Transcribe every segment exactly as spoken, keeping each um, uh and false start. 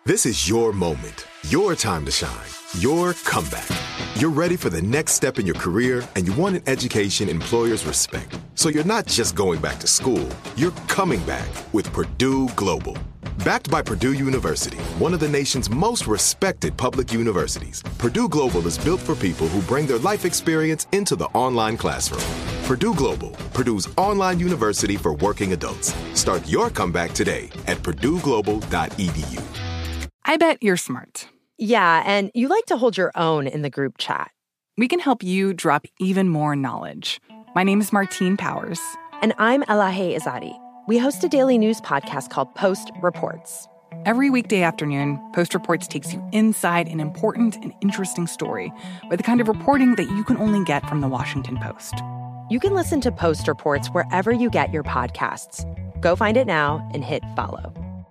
This is your moment, your time to shine, your comeback. You're ready for the next step in your career, and you want an education employers respect. So you're not just going back to school, you're coming back with Purdue Global. Backed by Purdue University, one of the nation's most respected public universities, Purdue Global is built for people who bring their life experience into the online classroom. Purdue Global, Purdue's online university for working adults. Start your comeback today at purdue global dot e d u. I bet you're smart. Yeah, and you like to hold your own in the group chat. We can help you drop even more knowledge. My name is Martine Powers. And I'm Elahe Izadi. We host a daily news podcast called Post Reports. Every weekday afternoon, Post Reports takes you inside an important and interesting story with the kind of reporting that you can only get from the Washington Post. You can listen to Post Reports wherever you get your podcasts. Go find it now and hit follow.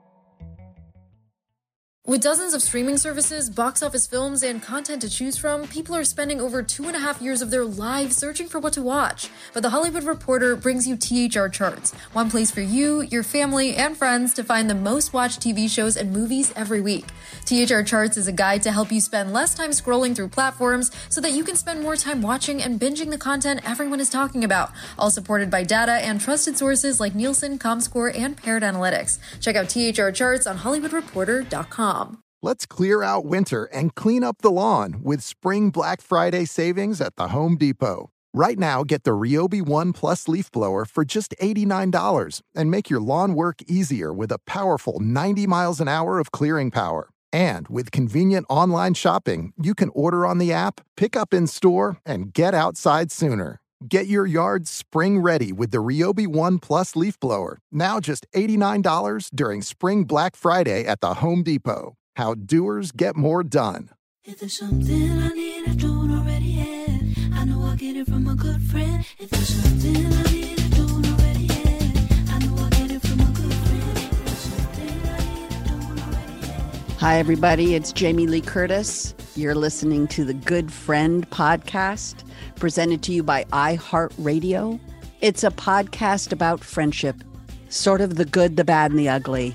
With dozens of streaming services, box office films, and content to choose from, people are spending over two and a half years of their lives searching for what to watch. But The Hollywood Reporter brings you T H R Charts, one place for you, your family, and friends to find the most watched T V shows and movies every week. T H R Charts is a guide to help you spend less time scrolling through platforms so that you can spend more time watching and binging the content everyone is talking about, all supported by data and trusted sources like Nielsen, Comscore, and Paired Analytics. Check out T H R Charts on hollywood reporter dot com. Let's clear out winter and clean up the lawn with Spring Black Friday savings at the Home Depot. Right now, get the Ryobi One Plus leaf blower for just eighty-nine dollars and make your lawn work easier with a powerful ninety miles an hour of clearing power. And with convenient online shopping, you can order on the app, pick up in store, and get outside sooner. Get your yard spring ready with the Ryobi One Plus leaf blower, now just eighty-nine dollars during Spring Black Friday at the Home Depot. How doers get more done. If there's something I need I don't already have, I know I'll get it from a good friend. If there's something I need I don't already have, I know I'll get it from a good friend. If there's something I need I don't already have. Hi, everybody. It's Jamie Lee Curtis. You're listening to the Good Friend podcast, presented to you by iHeartRadio. It's a podcast about friendship, sort of the good, the bad, and the ugly.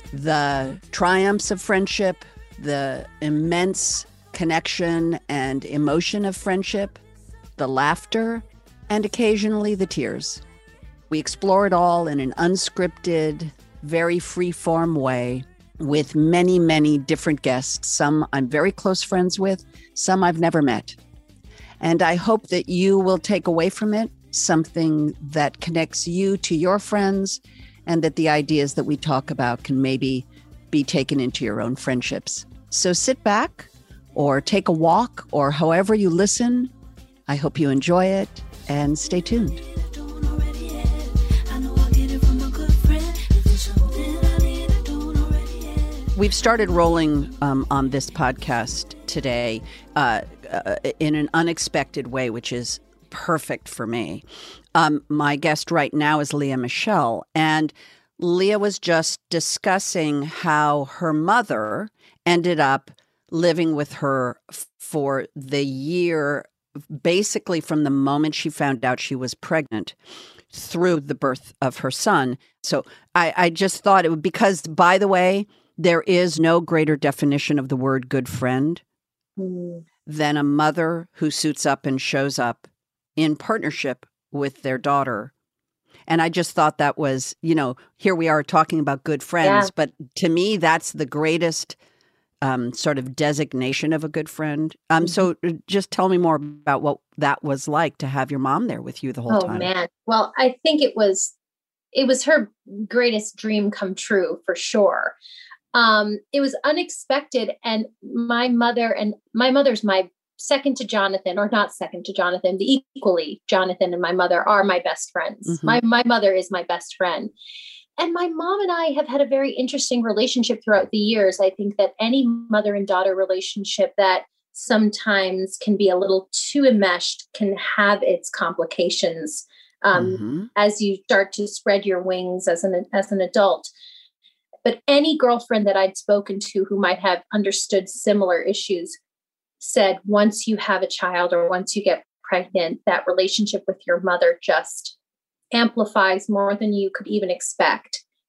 The triumphs of friendship, the immense connection and emotion of friendship, the laughter, and occasionally the tears. We explore it all in an unscripted, very free-form way with many, many different guests. Some I'm very close friends with, some I've never met. And I hope that you will take away from it something that connects you to your friends, and that the ideas that we talk about can maybe be taken into your own friendships. So sit back or take a walk or however you listen. I hope you enjoy it and stay tuned. We've started rolling um, on this podcast today uh, uh, in an unexpected way, which is perfect for me. Um, my guest right now is Lea Michele, and Lea was just discussing how her mother ended up living with her f- for the year, basically from the moment she found out she was pregnant through the birth of her son. So I, I just thought it would, because, by the way, there is no greater definition of the word good friend mm. than a mother who suits up and shows up in partnership with their daughter. And I just thought that was, you know, here we are talking about good friends, yeah. But to me, that's the greatest um, sort of designation of a good friend. Um, mm-hmm. So just tell me more about what that was like to have your mom there with you the whole oh, time. Oh, man. Well, I think it was, it was her greatest dream come true for sure. Um, it was unexpected. And my mother and my mother's my second to Jonathan, or not second to Jonathan, the equally Jonathan and my mother are my best friends. Mm-hmm. My my mother is my best friend. And my mom and I have had a very interesting relationship throughout the years. I think that any mother and daughter relationship that sometimes can be a little too enmeshed can have its complications um, mm-hmm. as you start to spread your wings as an as an adult. But any girlfriend that I'd spoken to who might have understood similar issues said once you have a child or once you get pregnant, that relationship with your mother just amplifies more than you could even expect.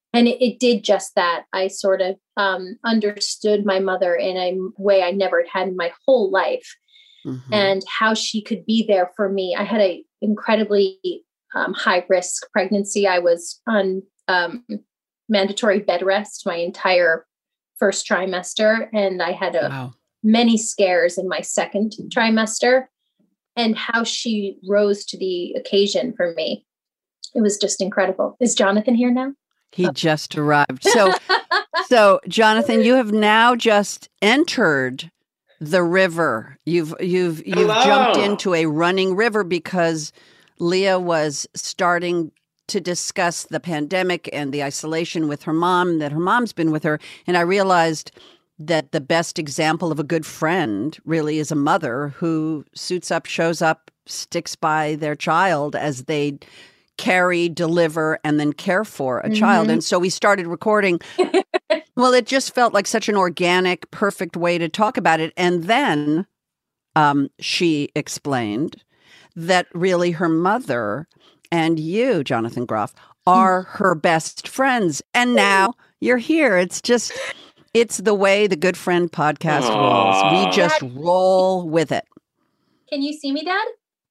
And it, it did just that. I sort of um, understood my mother in a way I never had in my whole life, mm-hmm. and how she could be there for me. I had a incredibly um, high risk pregnancy. I was on um, mandatory bed rest my entire first trimester, and I had a, wow. many scares in my second trimester. And how she rose to the occasion for me, it was just incredible. Is Jonathan here now? He just arrived. So, so Jonathan, you have now just entered the river. You've you've you've Hello. jumped into a running river because Leah was starting to discuss the pandemic and the isolation with her mom, that her mom's been with her. And I realized that the best example of a good friend really is a mother who suits up, shows up, sticks by their child as they carry, deliver, and then care for a mm-hmm. child. And so we started recording. Well, it just felt like such an organic, perfect way to talk about it. And then um, she explained that really her mother and you, Jonathan Groff, are her best friends. And now you're here. It's just, it's the way the Good Friend podcast Aww. rolls. We just Dad, roll with it. Can you see me, Dad?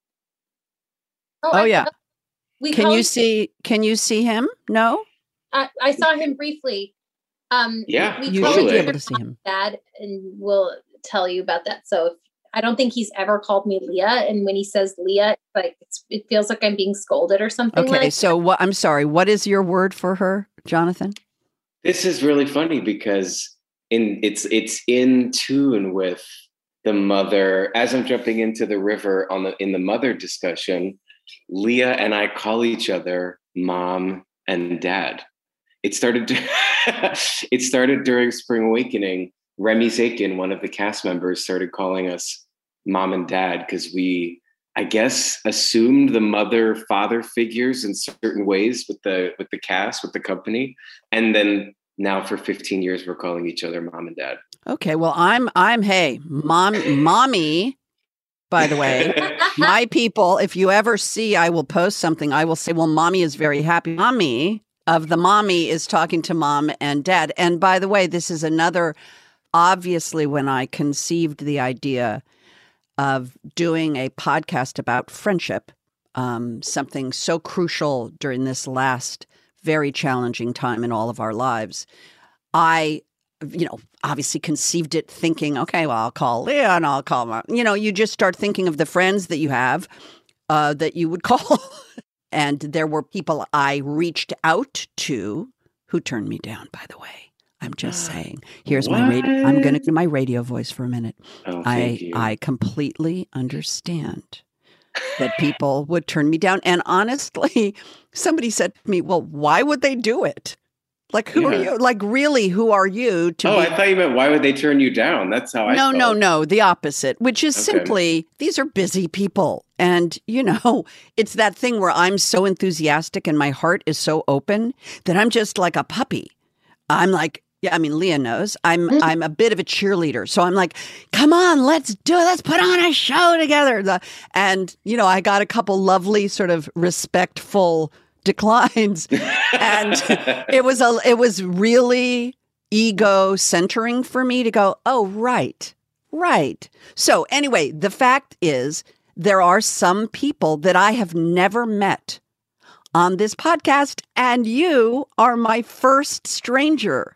Oh, I, yeah. We can you see? Can you see him? No. I, I saw him briefly. Um, yeah, we you call should each be other able to see him, Dad, and we'll tell you about that. So if, I don't think he's ever called me Leah, and when he says Leah, like it's, it feels like I'm being scolded or something. Okay, like so what? I'm sorry. What is your word for her, Jonathan? This is really funny because in it's it's in tune with the mother. As I'm jumping into the river on the in the mother discussion, Leah and I call each other mom and dad. It started it started during Spring Awakening. Remy Zakin, one of the cast members, started calling us mom and dad because we, I guess, assumed the mother-father figures in certain ways with the with the cast, with the company. And then now for fifteen years, we're calling each other mom and dad. Okay, well, I'm, I'm, hey, mom, mommy, by the way, my people, if you ever see, I will post something, I will say, well, mommy is very happy. Mommy of the mommy is talking to mom and dad. And by the way, this is another, obviously, when I conceived the idea of doing a podcast about friendship, um, something so crucial during this last very challenging time in all of our lives, I, you know, obviously conceived it thinking, okay, well, I'll call Leah and I'll call my, you know, you just start thinking of the friends that you have uh, that you would call. And there were people I reached out to who turned me down, by the way. I'm just saying. Here's what? my radio. I'm going to do my radio voice for a minute. Oh, I thank you. I completely understand that people would turn me down. And honestly, somebody said to me, well, why would they do it? Like, who Yeah. are you? Like, really, who are you to Oh, be? I thought you meant why would they turn you down? That's how I No, felt. no, no. The opposite, which is Okay. simply, these are busy people. And, you know, it's that thing where I'm so enthusiastic and my heart is so open that I'm just like a puppy. I'm like, yeah, I mean, Leah knows I'm Mm. I'm a bit of a cheerleader. So I'm like, come on, let's do it. Let's put on a show together. The- And, you know, I got a couple lovely sort of respectful declines. And it was a it was really ego centering for me to go, oh, right, right. So anyway, the fact is there are some people that I have never met on this podcast, and you are my first stranger.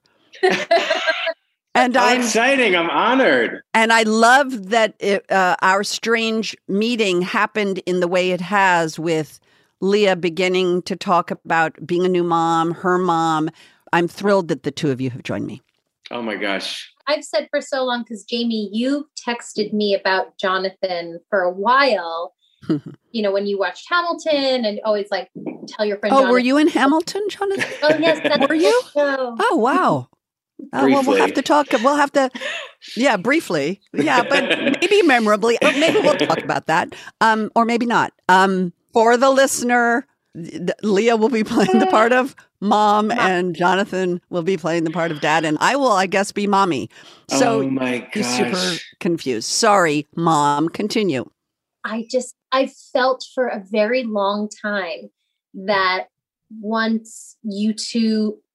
And How I'm exciting. I'm honored. and I love that it, uh, our strange meeting happened in the way it has, with Leah beginning to talk about being a new mom, her mom. I'm thrilled that the two of you have joined me. Oh my gosh. I've said for so long, because Jamie, you texted me about Jonathan for a while. You know, when you watched Hamilton, and always like tell your friend. Oh, Jonathan. were you in Hamilton, Jonathan? Oh yes, that's Were you? show. Oh, wow. Oh, well, we'll have to talk. We'll have to, yeah, briefly. Yeah, but maybe memorably. Or maybe we'll talk about that. Um, or maybe not. Um, for the listener, th- Leah will be playing the part of mom, and Jonathan will be playing the part of dad, and I will, I guess, be mommy. So oh my you're gosh. super confused. Sorry, mom. Continue. I just, I felt for a very long time that once you two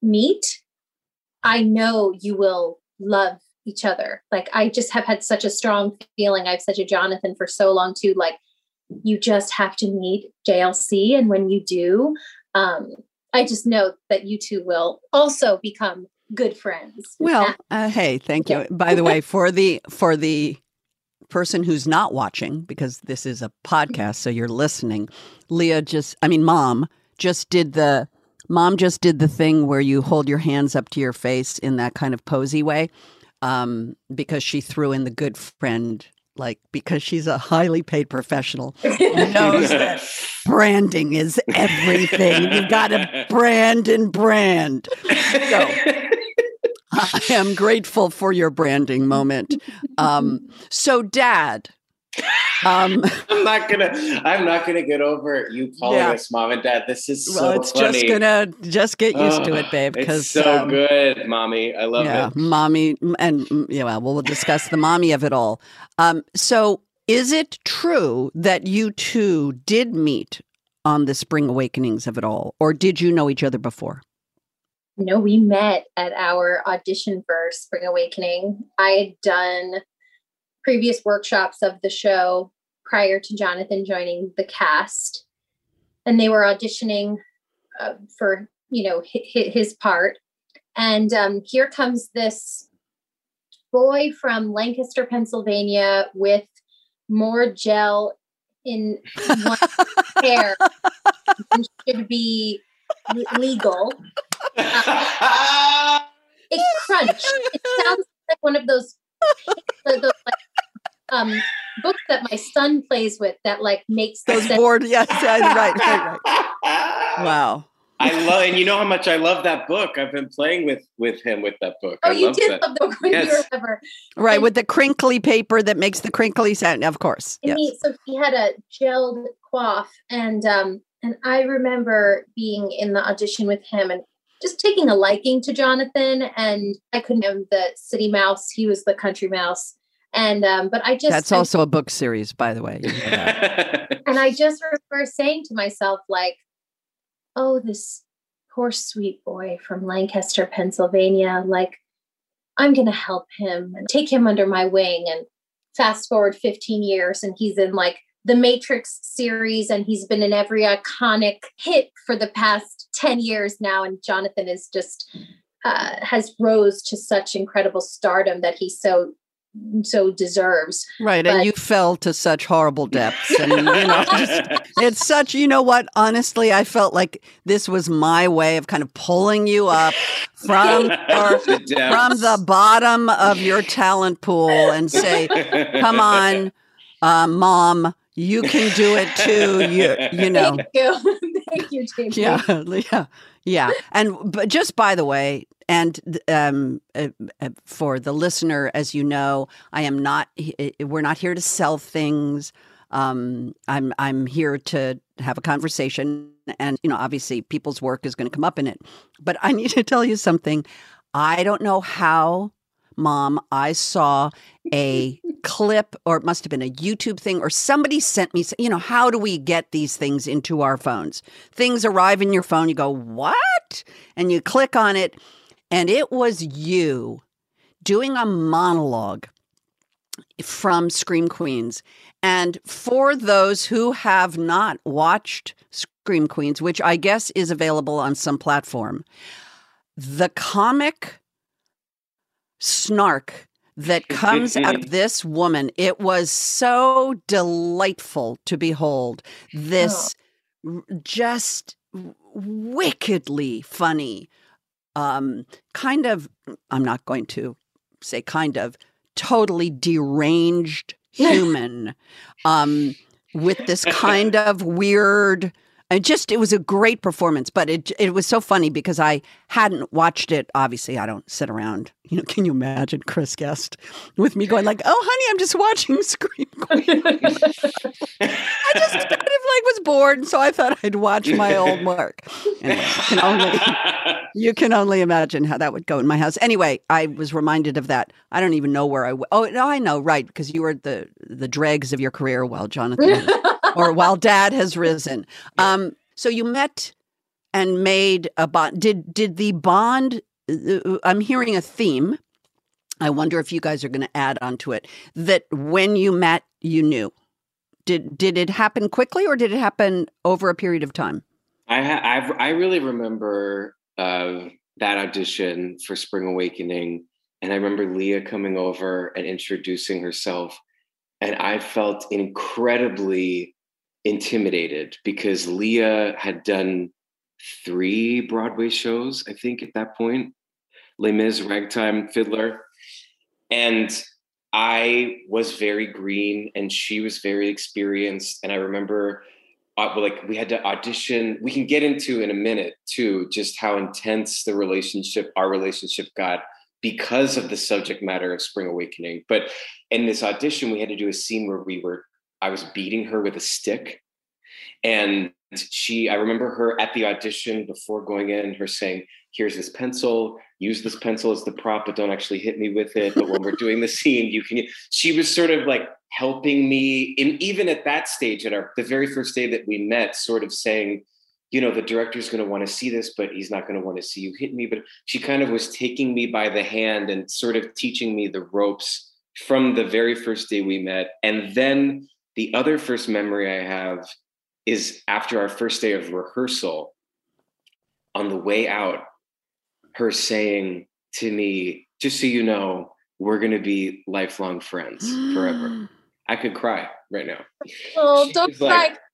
meet, I know you will love each other. Like, I just have had such a strong feeling. I've said to Jonathan for so long too, like, you just have to meet J L C. And when you do, um, I just know that you two will also become good friends. Well, uh, hey, thank you. By the way, for the for the person who's not watching, because this is a podcast, so you're listening, Leah just, I mean, mom just did the, mom just did the thing where you hold your hands up to your face in that kind of posy way, um, because she threw in the good friend, like, because she's a highly paid professional, knows that branding is everything. You've got to brand and brand. So, I am grateful for your branding moment. Um, so, Dad, um, I'm not gonna. I'm not gonna get over you calling Yeah. us mom and dad. This is so well, it's funny. just gonna just get used to Oh, it, babe. It's Because so um, good, mommy. I love yeah, it. mommy, and mm, yeah, well, we'll discuss the mommy of it all. Um, so, is it true that you two did meet on the Spring Awakenings of it all, or did you know each other before? No, we met at our audition for Spring Awakening. I had done previous workshops of the show prior to Jonathan joining the cast, and they were auditioning uh, for, you know, his, his part. And um, here comes this boy from Lancaster, Pennsylvania, with more gel in one hair than should be legal. Uh, it crunched. It sounds like one of those, those like, um, books that my son plays with that like makes the Those sound. board, yes, right, right, right. Wow. I love, and you know how much I love that book. I've been playing with with him with that book. Oh, I you love did that. love the book when Yes. you were ever. Right, And- with the crinkly paper that makes the crinkly sound, of course. And Yes. he, so he had a gelled coif, and um, and I remember being in the audition with him and just taking a liking to Jonathan. And I couldn't have the city mouse; he was the country mouse. And um, but I just That's I- also a book series, by the way. You know that. and I just remember saying to myself, like, "Oh, this poor sweet boy from Lancaster, Pennsylvania. Like, I'm going to help him and take him under my wing." And fast forward fifteen years, and he's in like the Matrix series, and he's been in every iconic hit for the past ten years now. And Jonathan is just uh, has rose to such incredible stardom that he so so deserves. Right, But- and you fell to such horrible depths, and you know, just, it's such. You know what? Honestly, I felt like this was my way of kind of pulling you up from or The depths. from the bottom of your talent pool and say, "Come on, uh, Mom, you can do it too." You, you know, Thank you, thank you, Jamie. yeah, yeah, yeah. And but just by the way, and um, uh, uh, for the listener, as you know, I am not. We're not here to sell things. Um, I'm I'm here to have a conversation, and you know, obviously, people's work is going to come up in it. But I need to tell you something. I don't know how, Mom. I saw a clip, or it must have been a YouTube thing, or somebody sent me. You know, how do we get these things into our phones? Things arrive in your phone. You go, what? And you click on it. And it was you doing a monologue from Scream Queens. And for those who have not watched Scream Queens, which I guess is available on some platform, the comic snark that comes out of this woman, it was so delightful to behold. This r- just wickedly funny, Um, kind of, I'm not going to say kind of, totally deranged human um, with this kind of weird, I just, it was a great performance, but it it was so funny because I hadn't watched it. Obviously, I don't sit around, you know, can you imagine Chris Guest with me going like, oh, honey, I'm just watching Scream Queen. I just kind of like was bored, so I thought I'd watch my old work. Anyway, you can only, you can only imagine how that would go in my house. Anyway, I was reminded of that. I don't even know where I w- Oh, no, I know, right, because you were the the dregs of your career while Jonathan, or while Dad has risen. Um, so you met and made a bond. Did did the bond? Uh, I'm hearing a theme. I wonder if you guys are going to add onto it. That when you met, you knew. Did did it happen quickly, or did it happen over a period of time? I ha- I've, I really remember uh, that audition for Spring Awakening, and I remember Leah coming over and introducing herself, and I felt incredibly intimidated because Leah had done three Broadway shows, I think, at that point. Les Mis, Ragtime, Fiddler. And I was very green and she was very experienced. And I remember uh, like we had to audition. We can get into in a minute too, just how intense the relationship, our relationship got because of the subject matter of Spring Awakening. But in this audition, we had to do a scene where we were, I was beating her with a stick. And she, I remember her at the audition before going in, her saying, here's this pencil, use this pencil as the prop, but don't actually hit me with it. But when we're doing the scene, you can, she was sort of like helping me. And even at that stage, at our, the very first day that we met, sort of saying, you know, the director's going to want to see this, but he's not going to want to see you hit me. But she kind of was taking me by the hand and sort of teaching me the ropes from the very first day we met. And then the other first memory I have is after our first day of rehearsal, on the way out, her saying to me, just so you know, we're going to be lifelong friends forever. I could cry right now. Oh, don't cry. Like,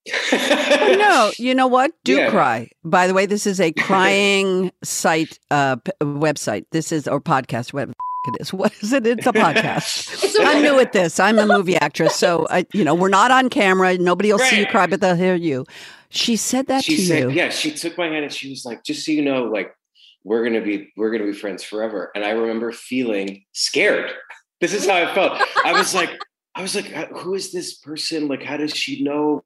No, you know what? Do Yeah. cry. By the way, this is a crying site, uh, p- website. This is, or podcast, web it is. What is it? It's a podcast. It's a- I'm new at this. I'm a movie actress. So, I, you know, we're not on camera. Nobody will see you Right. cry, but they'll hear you. She said that she to said, you. yeah, she took my hand and she was like, just so you know, like, we're going to be, we're going to be friends forever. And I remember feeling scared. This is how I felt. I was like, I was like, who is this person? Like, how does she know?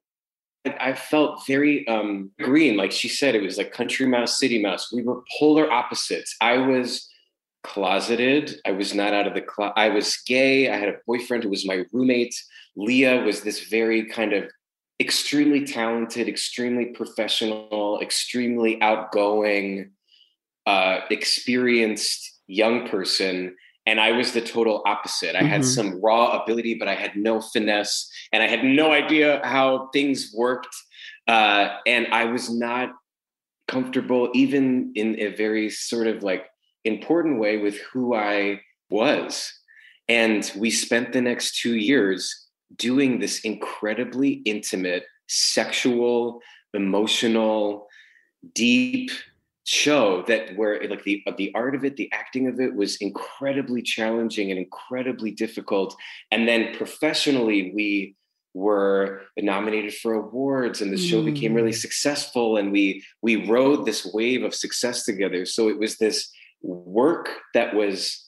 I felt very um, green. Like she said, it was like country mouse, city mouse. We were polar opposites. I was closeted. I was not out of the closet. I was gay. I had a boyfriend who was my roommate. Leah was this very kind of extremely talented, extremely professional, extremely outgoing, uh, experienced young person. And I was the total opposite. I had Mhm. some raw ability, but I had no finesse and I had no idea how things worked. Uh, and I was not comfortable, even in a very sort of like important way, with who I was. And we spent the next two years doing this incredibly intimate, sexual, emotional, deep show that where like the the art of it, the acting of it was incredibly challenging and incredibly difficult. And then professionally, we were nominated for awards and the show Mm. became really successful. And we we rode this wave of success together. So it was this work that was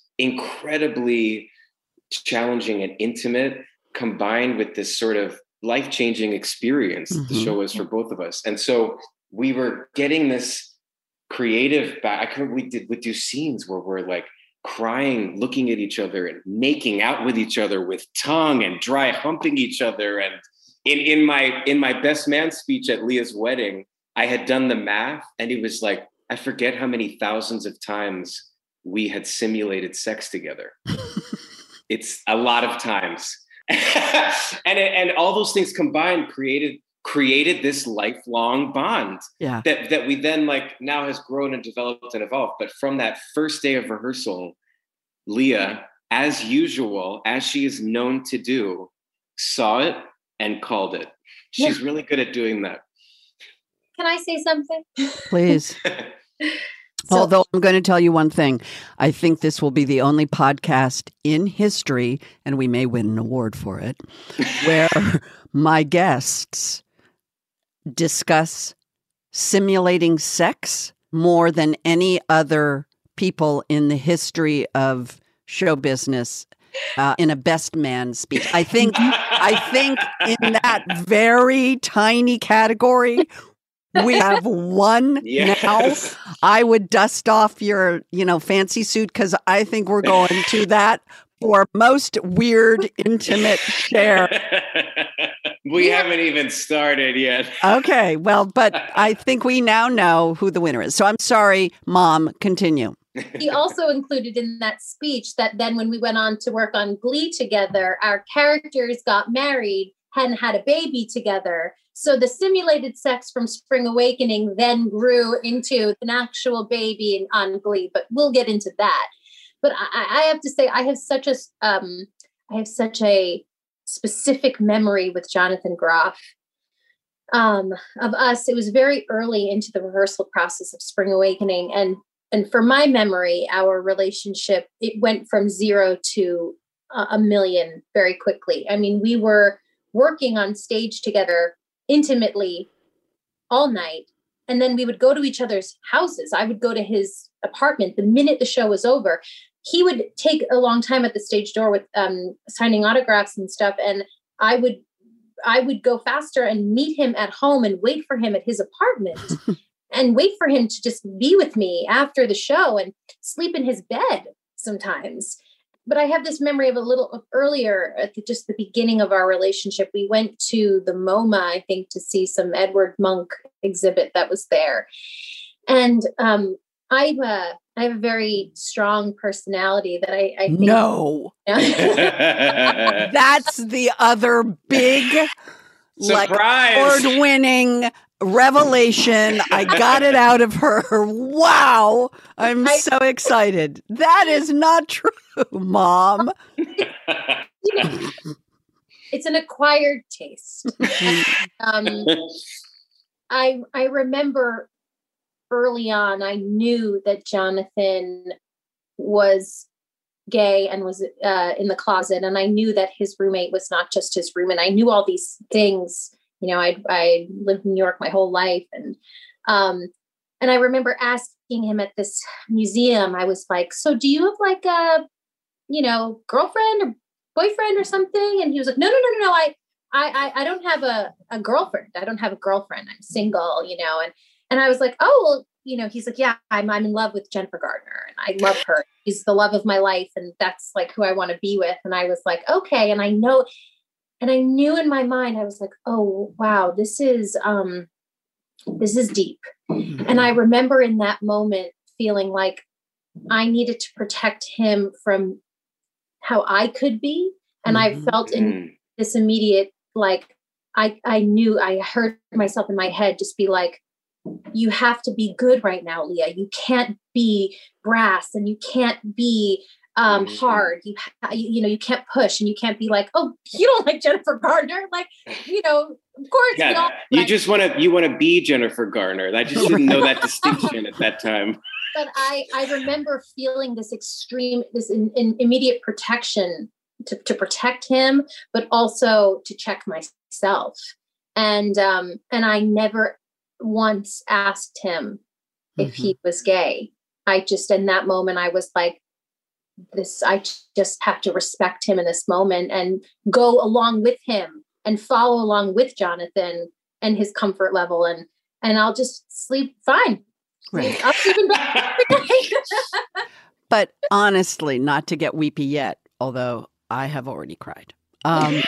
incredibly challenging and intimate, combined with this sort of life-changing experience that the Mhm. show was for both of us. And so we were getting this creative back. I could, we did would do scenes where we're like crying, looking at each other and making out with each other with tongue and dry humping each other. And in, in my in my best man speech at Leah's wedding, I had done the math and it was like, I forget how many thousands of times we had simulated sex together. It's a lot of times. and it, and all those things combined created created this lifelong bond Yeah. that that we then like now has grown and developed and evolved. But from that first day of rehearsal, Leah, as usual, as she is known to do, saw it and called it. She's really good at doing that. Can I say something? Please. So- Although I'm going to tell you one thing. I think this will be the only podcast in history, and we may win an award for it, where my guests discuss simulating sex more than any other people in the history of show business uh, in a best man speech. I think, I think in that very tiny category, we have one Yes. now. I would dust off your, you know, fancy suit because I think we're going to that for most weird, intimate share. We haven't even started yet. Okay, well, but I think we now know who the winner is. So I'm sorry, Mom, continue. He also included in that speech that then when we went on to work on Glee together, our characters got married and had a baby together. So the simulated sex from Spring Awakening then grew into an actual baby on Glee, but we'll get into that. But I, I have to say, I have such a, um, I have such a specific memory with Jonathan Groff um, of us. It was very early into the rehearsal process of Spring Awakening, and and for my memory, our relationship, it went from zero to uh, a million very quickly. I mean, we were working on stage together intimately all night. And then we would go to each other's houses. I would go to his apartment the minute the show was over. He would take a long time at the stage door with um, signing autographs and stuff. And I would, I would go faster and meet him at home and wait for him at his apartment and wait for him to just be with me after the show and sleep in his bed sometimes. But I have this memory of a little of earlier at the, just the beginning of our relationship. We went to the MoMA, I think, to see some Edward Munch exhibit that was there. And um, I, uh, I have a very strong personality that I, I think. No. That's the other big, like, award-winning revelation. I got it out of her. Wow. I'm I, so excited. That is not true, Mom. You know, it's an acquired taste. um, I I remember early on, I knew that Jonathan was gay and was uh, in the closet. And I knew that his roommate was not just his room. And I knew all these things. You know, I I lived in New York my whole life. And um, and I remember asking him at this museum, I was like, so do you have like a, you know, girlfriend or boyfriend or something? And he was like, no, no, no, no, no. I, I, I don't have a, a girlfriend. I don't have a girlfriend. I'm single, you know? And, and I was like, oh, well, you know, he's like, yeah, I'm, I'm in love with Jennifer Gardner and I love her. She's the love of my life. And that's like who I want to be with. And I was like, okay. And I know, and I knew in my mind, I was like, oh, wow, this is, um, this is deep. And I remember in that moment feeling like I needed to protect him from how I could be. And mm-hmm. I felt in this immediate, like, I, I knew, I heard myself in my head just be like, you have to be good right now, Leah. You can't be brass and you can't be um, mm-hmm. hard. You, you know, you can't push and you can't be like, oh, you don't like Jennifer Gardner. Like, you know, of course. Yeah, we all, you like, just want to, you want to be Jennifer Gardner. I just didn't know that distinction at that time. But I, I remember feeling this extreme, this in, in immediate protection to, to protect him, but also to check myself. And, um, and I never once asked him if mm-hmm. he was gay. I just, in that moment, I was like, this, I just have to respect him in this moment and go along with him and follow along with Jonathan and his comfort level. And, and I'll just sleep fine. Right. I'll sleep in bed. But honestly, not to get weepy yet, although I have already cried, um,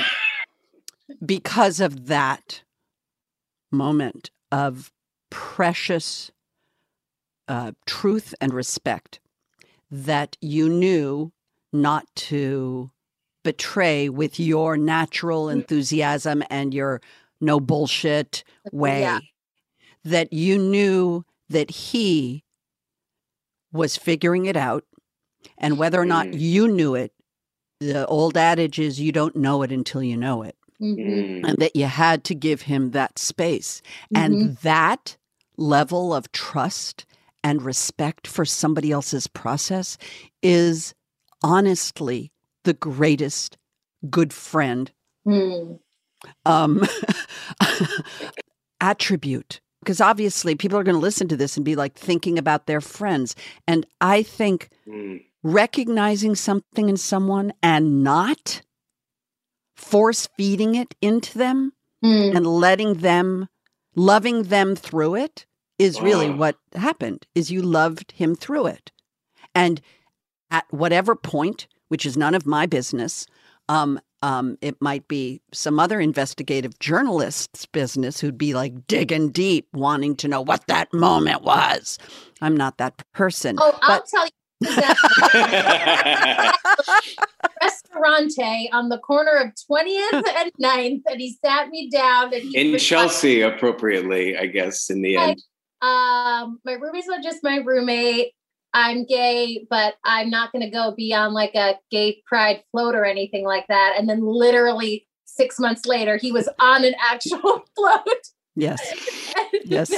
because of that moment of precious uh, truth and respect that you knew not to betray with your natural enthusiasm and your no bullshit way, yeah. that you knew that he was figuring it out, and whether or not you knew it, the old adage is you don't know it until you know it. Mm-hmm. And that you had to give him that space. Mm-hmm. And that level of trust and respect for somebody else's process is honestly the greatest good friend mm. um, attribute. Because obviously people are going to listen to this and be like thinking about their friends. And I think mm. recognizing something in someone and not force feeding it into them mm. and letting them, loving them through it is really oh. what happened, is you loved him through it. And at whatever point which is none of my business. Um, um, it might be some other investigative journalist's business who'd be like digging deep, wanting to know what that moment was. I'm not that person. Oh, I'll but- tell you. Restaurante on the corner of twentieth and ninth, and he sat me down. And he in was Chelsea, like, appropriately, I guess, in the like, end. Um, my roommate's not just my roommate. I'm gay, but I'm not going to go be on like a gay pride float or anything like that. And then literally six months later, he was on an actual float. Yes. Yes.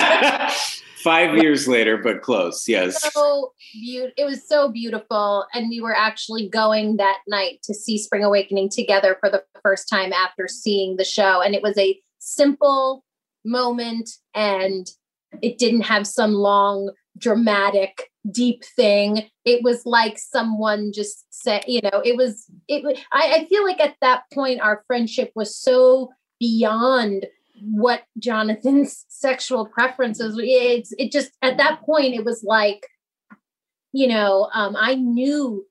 Five years later, but close. Yes. So be- it was so beautiful. And we were actually going that night to see Spring Awakening together for the first time after seeing the show. And it was a simple moment, and it didn't have some long, dramatic, deep thing. It was like someone just said, you know, it was, it. I, I feel like at that point, our friendship was so beyond what Jonathan's sexual preferences. It's it just at that point it was like, you know, um, I knew,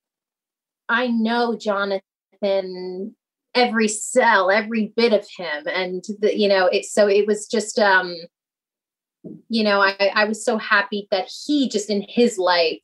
I know Jonathan, every cell, every bit of him, and the, you know, it. So it was just, um, you know, I I was so happy that he just in his life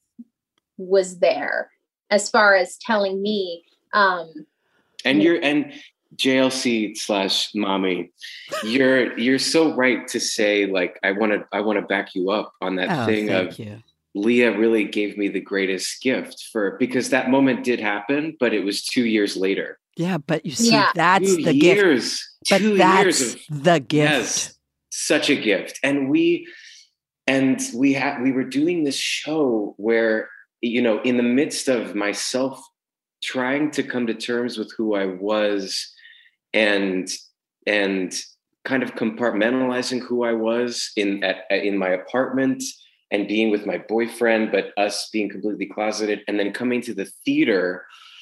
was there, as far as telling me. Um, and you're and. J L C slash mommy, you're you're so right to say, like, I want to I want to back you up on that oh, thing thank of you. Leah really gave me the greatest gift for because that moment did happen, but it was two years later. Yeah, but you see, Yeah. that's two the years, gift. But two that's years of the gift. yes, such a gift. And we and we had we were doing this show where, you know, in the midst of myself trying to come to terms with who I was. And and kind of compartmentalizing who I was in at, in my apartment and being with my boyfriend, but us being completely closeted, and then coming to the theater.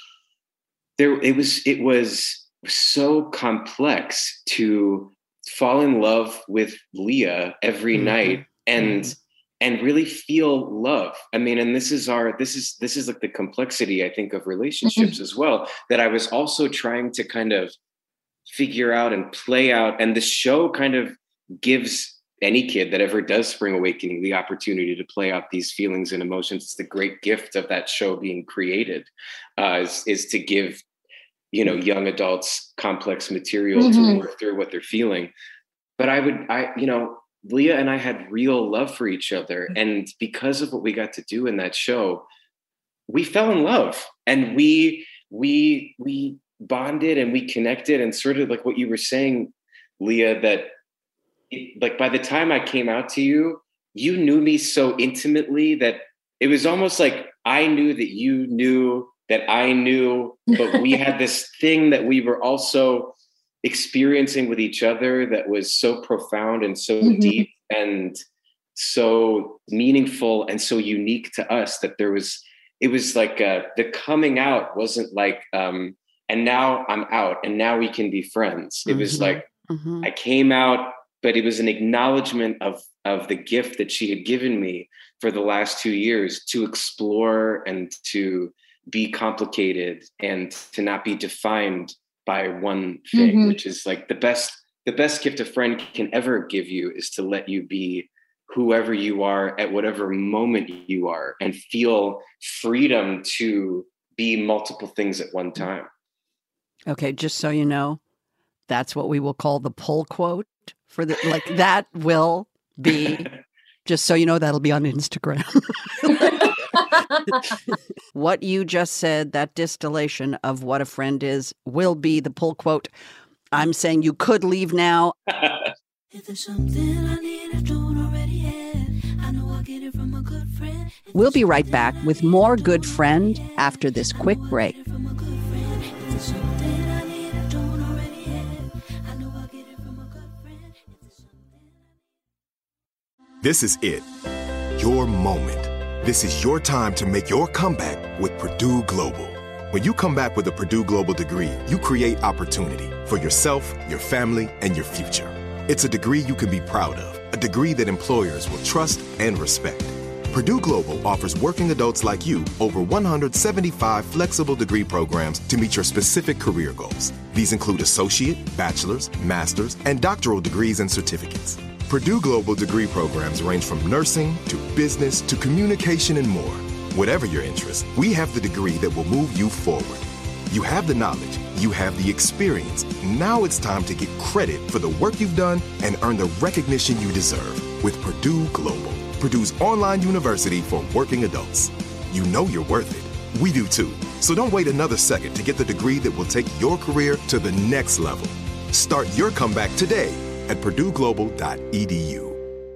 There, it was it was so complex to fall in love with Leah every Mm-hmm. night and Mm-hmm. and really feel love. I mean, and this is our this is this is like the complexity, I think, of relationships Mm-hmm. as well, that I was also trying to kind of figure out and play out. And the show kind of gives any kid that ever does Spring Awakening the opportunity to play out these feelings and emotions. It's the great gift of that show being created, uh, is, is to give, you know, young adults complex material Mm-hmm. to work through what they're feeling. But I would, I, you know, Leah and I had real love for each other. And because of what we got to do in that show, we fell in love, and we, we, we, bonded and we connected, and sort of like what you were saying, Leah, that it, like by the time I came out to you, you knew me so intimately that it was almost like I knew that you knew that I knew, but we had this thing that we were also experiencing with each other that was so profound and so Mm-hmm. deep and so meaningful and so unique to us that there was, it was like uh, the coming out wasn't like, um, and now I'm out and now we can be friends. It was Mm-hmm. like, Mm-hmm. I came out, but it was an acknowledgement of, of the gift that she had given me for the last two years to explore and to be complicated and to not be defined by one thing, Mm-hmm. which is like the best, the best gift a friend can ever give you is to let you be whoever you are at whatever moment you are and feel freedom to be multiple things at one time. Okay, just so you know, that's what we will call the pull quote for the like that will be just so you know, that'll be on Instagram. What you just said, that distillation of what a friend is, will be the pull quote. I'm saying you could leave now. If there's something I need I don't already have, I know I'll get it from a good friend. If We'll there's be right something back I with need more I Good don't Friend already have, after this I quick know I'll break. get it from a good friend. If there's something I need I don't already have, I know I'll get it from a good friend. If there's something This is it. Your moment. This is your time to make your comeback with Purdue Global. When you come back with a Purdue Global degree, you create opportunity for yourself, your family, and your future. It's a degree you can be proud of, a degree that employers will trust and respect. Purdue Global offers working adults like you over one hundred seventy-five flexible degree programs to meet your specific career goals. These include associate, bachelor's, master's, and doctoral degrees and certificates. Purdue Global degree programs range from nursing to business to communication and more. Whatever your interest, we have the degree that will move you forward. You have the knowledge, you have the experience. Now it's time to get credit for the work you've done and earn the recognition you deserve with Purdue Global, Purdue's online university for working adults. You know you're worth it. We do too. So don't wait another second to get the degree that will take your career to the next level. Start your comeback today at purdue global dot e d u.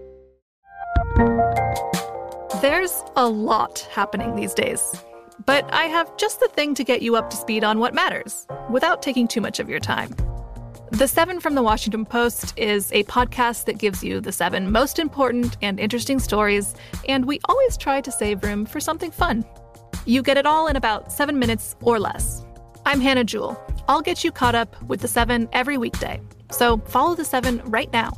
There's a lot happening these days, but I have just the thing to get you up to speed on what matters without taking too much of your time. The Seven from the Washington Post is a podcast that gives you the seven most important and interesting stories, and we always try to save room for something fun. You get it all in about seven minutes or less. I'm Hannah Jewell. I'll get you caught up with the Seven every weekday. So follow the Seven right now.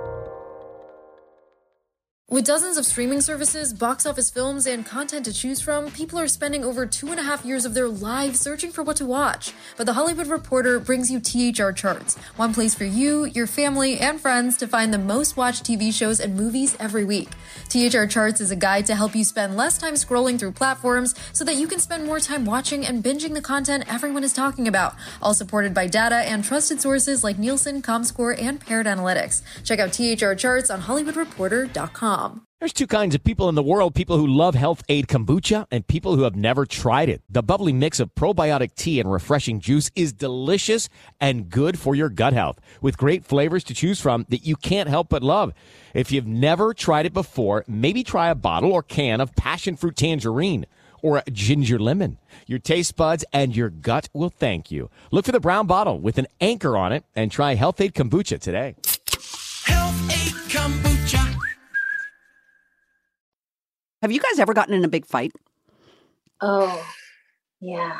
With dozens of streaming services, box office films, and content to choose from, people are spending over two and a half years of their lives searching for what to watch. But The Hollywood Reporter brings you T H R Charts, one place for you, your family, and friends to find the most watched T V shows and movies every week. T H R Charts is a guide to help you spend less time scrolling through platforms so that you can spend more time watching and binging the content everyone is talking about, all supported by data and trusted sources like Nielsen, ComScore, and Paired Analytics. Check out T H R Charts on hollywood reporter dot com. There's two kinds of people in the world, people who love Health Aid Kombucha and people who have never tried it. The bubbly mix of probiotic tea and refreshing juice is delicious and good for your gut health, with great flavors to choose from that you can't help but love. If you've never tried it before, maybe try a bottle or can of passion fruit tangerine or a ginger lemon. Your taste buds and your gut will thank you. Look for the brown bottle with an anchor on it and try Health Aid Kombucha today. Health Aid Kombucha. Have you guys ever gotten in a big fight? Oh, yeah.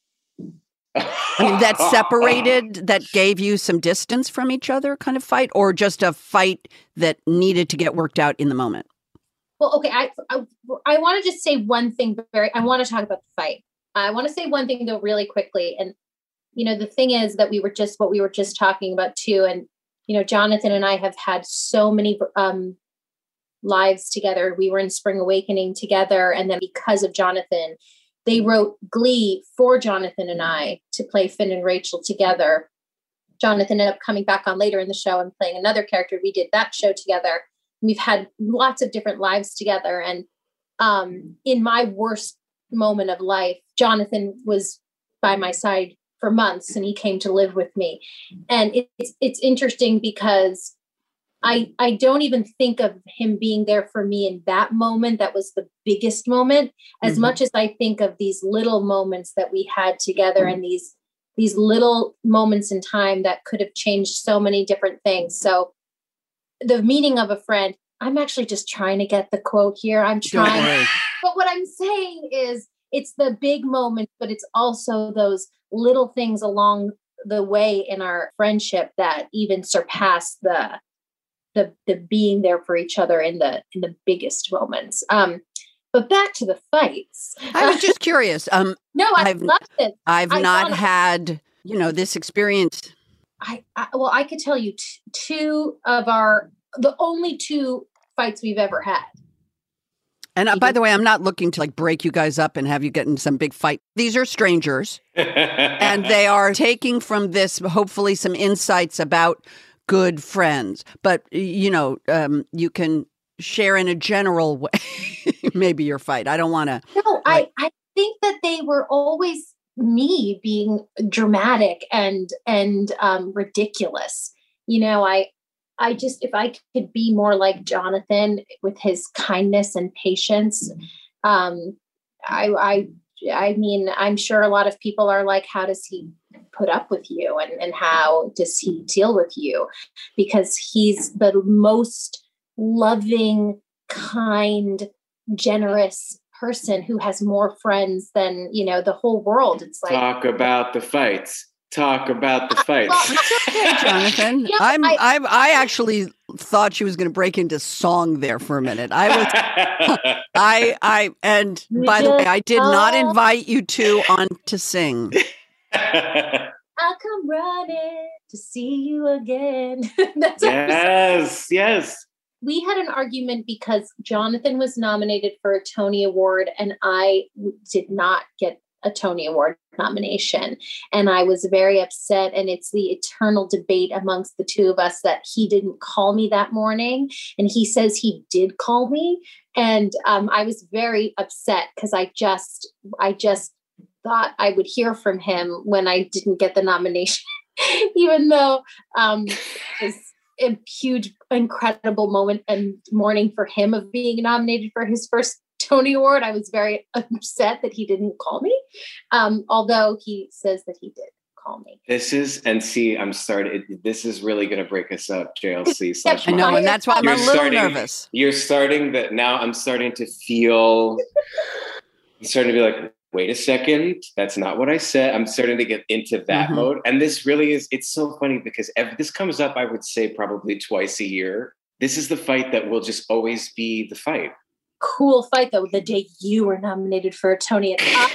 That separated, that gave you some distance from each other kind of fight, or just a fight that needed to get worked out in the moment? Well, okay. I, I, I want to just say one thing very, I want to talk about the fight. I want to say one thing though, really quickly. And, you know, the thing is that we were just, what we were just talking about too. And, you know, Jonathan and I have had so many, um, lives together. We were in Spring Awakening together. And then because of Jonathan, they wrote Glee for Jonathan and I to play Finn and Rachel together. Jonathan ended up coming back on later in the show and playing another character. We did that show together. We've had lots of different lives together. And um, in my worst moment of life, Jonathan was by my side for months and he came to live with me. And it's, it's interesting because I, I don't even think of him being there for me in that moment. That was the biggest moment, as mm-hmm. much as I think of these little moments that we had together mm-hmm. and these, these little moments in time that could have changed so many different things. So the meaning of a friend, I'm actually just trying to get the quote here. I'm trying, but what I'm saying is it's the big moments, but it's also those little things along the way in our friendship that even surpass the, The, the being there for each other in the in the biggest moments. Um, but back to the fights. I was just curious. Um, no, I I've, loved it. I've I not had, you know, this experience. I, I well, I could tell you t- two of our, the only two fights we've ever had. And uh, by the way, I'm not looking to like break you guys up and have you get in some big fight. These are strangers and they are taking from this, hopefully some insights about good friends, but you know, um, you can share in a general way, maybe your fight. I don't want to. No, like, I, I think that they were always me being dramatic and, and, um, ridiculous. You know, I, I just, if I could be more like Jonathan with his kindness and patience, um, I, I, I mean, I'm sure a lot of people are like, how does he put up with you? And, and how does he deal with you? Because he's the most loving, kind, generous person who has more friends than, you know, the whole world. It's like, talk about the fights. Talk about the fights. It's okay, Jonathan. Yeah, I'm, I, I, I actually thought she was going to break into song there for a minute. I was, I, I, and by the way, I did not invite you two on to sing. I'll come running to see you again. That's yes, yes. We had an argument because Jonathan was nominated for a Tony Award and I did not get a Tony Award nomination. And I was very upset. And it's the eternal debate amongst the two of us that he didn't call me that morning. And he says he did call me. And um, I was very upset because I just, I just thought I would hear from him when I didn't get the nomination, even though um, it's a huge, incredible moment and morning for him of being nominated for his first Tony Award. I was very upset that he didn't call me, um, although he says that he did call me. This is, and see, I'm starting, this is really going to break us up, J L C. I know, and that's why I'm you're a little starting, nervous. You're starting that, now I'm starting to feel, I'm starting to be like, wait a second, that's not what I said. I'm starting to get into that mm-hmm. mode. And this really is, it's so funny because every, this comes up, I would say probably twice a year. This is the fight that will just always be the fight. Cool fight though, the day you were nominated for a Tony.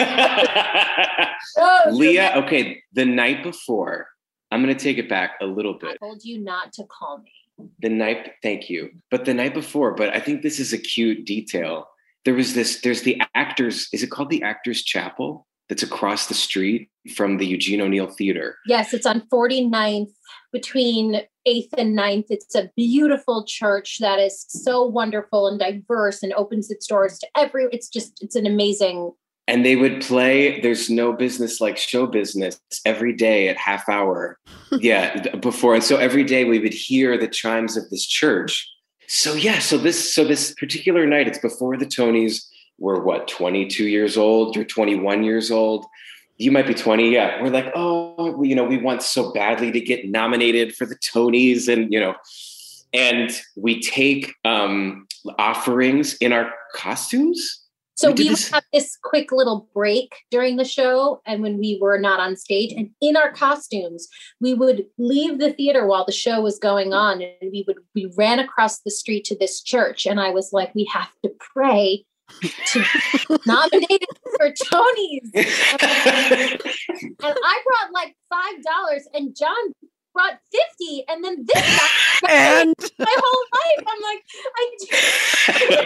oh, Leah, okay, the night before, I'm going to take it back a little bit. I told you not to call me. The night, thank you. But the night before, but I think this is a cute detail. There was this, there's the Actors, is it called the Actors Chapel? That's across the street from the Eugene O'Neill Theater. Yes, it's on forty-ninth between eighth and ninth. It's a beautiful church that is so wonderful and diverse and opens its doors to every, it's just, it's an amazing. And they would play There's No Business Like Show Business every day at half hour. yeah, before. And so every day we would hear the chimes of this church. So yeah, so this, so this particular night, it's before the Tonys. We're what, twenty-two years old? You're twenty-one years old. You might be twenty. Yeah. We're like, oh, we, you know, we want so badly to get nominated for the Tonys and, you know, and we take um, offerings in our costumes. So we, we would this. have this quick little break during the show. And when we were not on stage and in our costumes, we would leave the theater while the show was going on. And we would, we ran across the street to this church. And I was like, we have to pray to be nominated for Tonys. And I brought like five dollars and John brought fifty, and then this guy and my whole life. I'm like,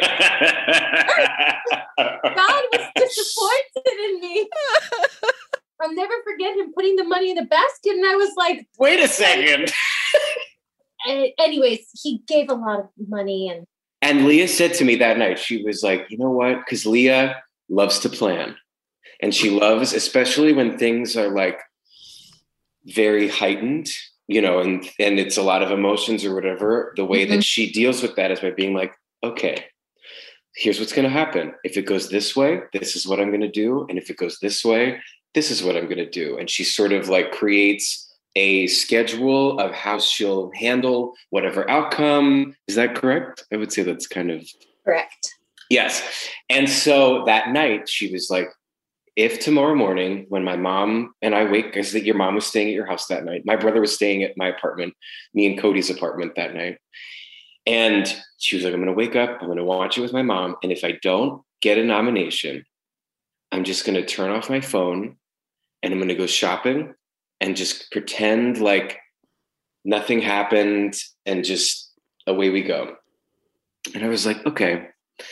I God was disappointed in me. I'll never forget him putting the money in the basket, and I was like, wait a second. And anyways, he gave a lot of money. And And Leah said to me that night, she was like, you know what? Because Leah loves to plan. And she loves, especially when things are like very heightened, you know, and, and it's a lot of emotions or whatever, the way mm-hmm. that she deals with that is by being like, okay, here's what's going to happen. If it goes this way, this is what I'm going to do. And if it goes this way, this is what I'm going to do. And she sort of like creates a schedule of how she'll handle whatever outcome. Is that correct? I would say that's kind of correct. Yes. And so that night she was like, if tomorrow morning when my mom and I wake, because your mom was staying at your house that night, my brother was staying at my apartment, me and Cody's apartment that night. And she was like, I'm going to wake up, I'm going to watch it with my mom. And if I don't get a nomination, I'm just going to turn off my phone and I'm going to go shopping and just pretend like nothing happened and just away we go. And I was like, okay.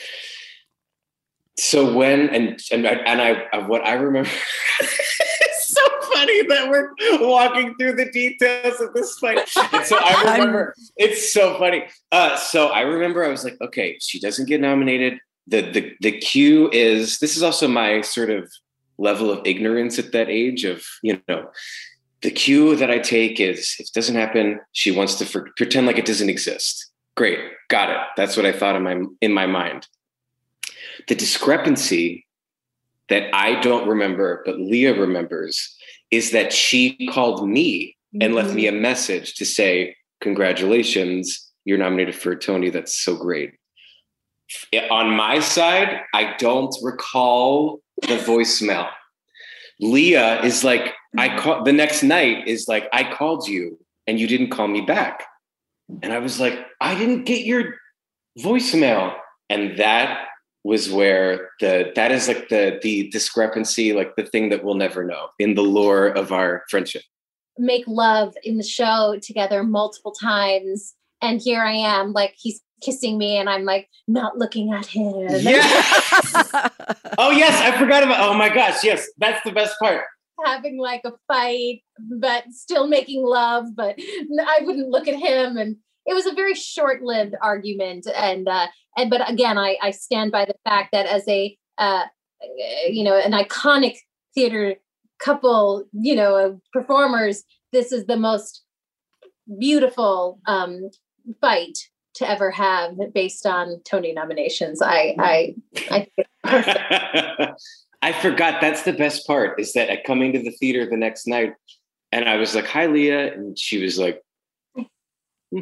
So when, and, and, I, and I, what I remember, it's so funny that we're walking through the details of this fight. And so I remember, it's so funny. Uh, so I remember I was like, okay, she doesn't get nominated. The, the, the cue is, this is also my sort of level of ignorance at that age of, you know, the cue that I take is if it doesn't happen, she wants to for, pretend like it doesn't exist. Great. Got it. That's what I thought in my, in my mind. The discrepancy that I don't remember, but Leah remembers, is that she called me mm-hmm. and left me a message to say, congratulations, you're nominated for a Tony. That's so great. On my side, I don't recall the voicemail. Leah is like, I call the next night is like, I called you and you didn't call me back. And I was like, I didn't get your voicemail. And that was where the, that is like the, the discrepancy, like the thing that we'll never know in the lore of our friendship. Make love in the show together multiple times. And here I am, like he's kissing me and I'm like not looking at him. Yes. Oh yes, I forgot about, oh my gosh, yes, that's the best part. Having like a fight, but still making love, but I wouldn't look at him. And it was a very short-lived argument. And, uh, and, but again, I, I stand by the fact that as a, uh, you know, an iconic theater couple, you know, of performers, this is the most beautiful um, fight to ever have based on Tony nominations. I, I, I think it's perfect. I forgot. That's the best part is that at coming to the theater the next night and I was like, hi, Leah. And she was like, hmm.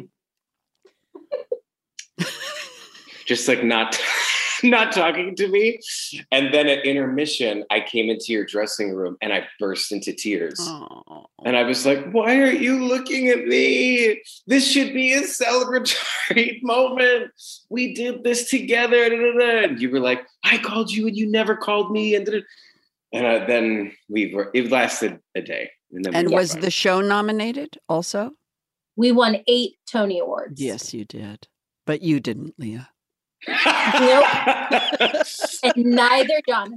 just like not, not talking to me. And then at intermission, I came into your dressing room and I burst into tears. Aww. And I was like, why aren't you looking at me? This should be a celebratory moment. We did this together. Da, da, da. And you were like, I called you and you never called me. And, da, da. and uh, then we were, it lasted a day. And, then and we was the show nominated also? We won eight Tony Awards. Yes, you did. But you didn't, Leah. Nope. And neither Jonathan.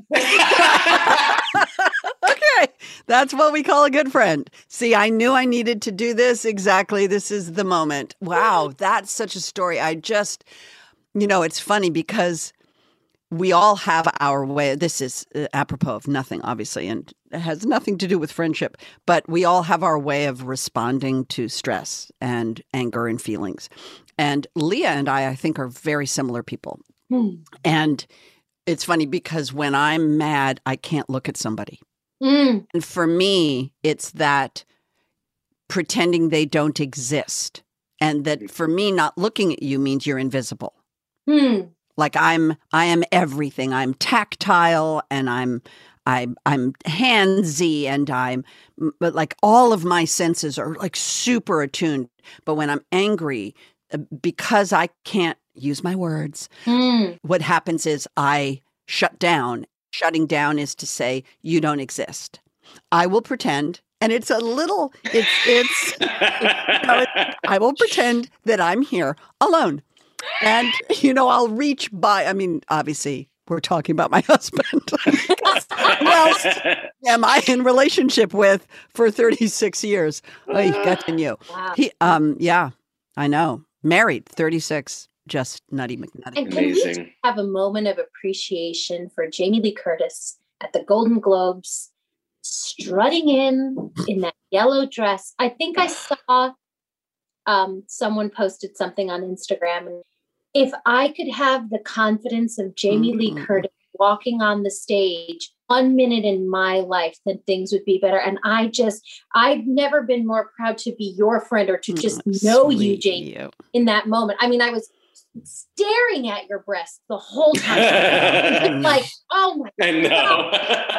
Okay. That's what we call a good friend. See, I knew I needed to do this. Exactly. This is the moment. Wow. That's such a story. I just, you know, it's funny because we all have our way. This is uh, apropos of nothing, obviously, and it has nothing to do with friendship, but we all have our way of responding to stress and anger and feelings. And Leah and I, I think, are very similar people. Hmm. And it's funny because when I'm mad, I can't look at somebody. Mm. And for me, it's that pretending they don't exist. And that for me, not looking at you means you're invisible. Mm. Like I'm, I am everything. I'm tactile and I'm, I'm, I'm handsy and I'm, but like all of my senses are like super attuned. But when I'm angry, because I can't use my words, mm. what happens is I shut down. Shutting down is to say, you don't exist. I will pretend, and it's a little, it's, it's, you know, it, I will pretend that I'm here alone. And, you know, I'll reach by, I mean, obviously, we're talking about my husband. Who else am I in relationship with for thirty-six years? Oh, he got in you. Wow. He, um, yeah, I know. Married, thirty-six, just nutty McNutty. And can Amazing. We have a moment of appreciation for Jamie Lee Curtis at the Golden Globes, strutting in in that yellow dress? I think I saw um, someone posted something on Instagram. And if I could have the confidence of Jamie mm-hmm. Lee Curtis walking on the stage one minute in my life, then things would be better. And I just, I've never been more proud to be your friend or to just oh, know you, Jamie, you. in that moment. I mean, I was staring at your breasts the whole time. Like, oh my I know. God.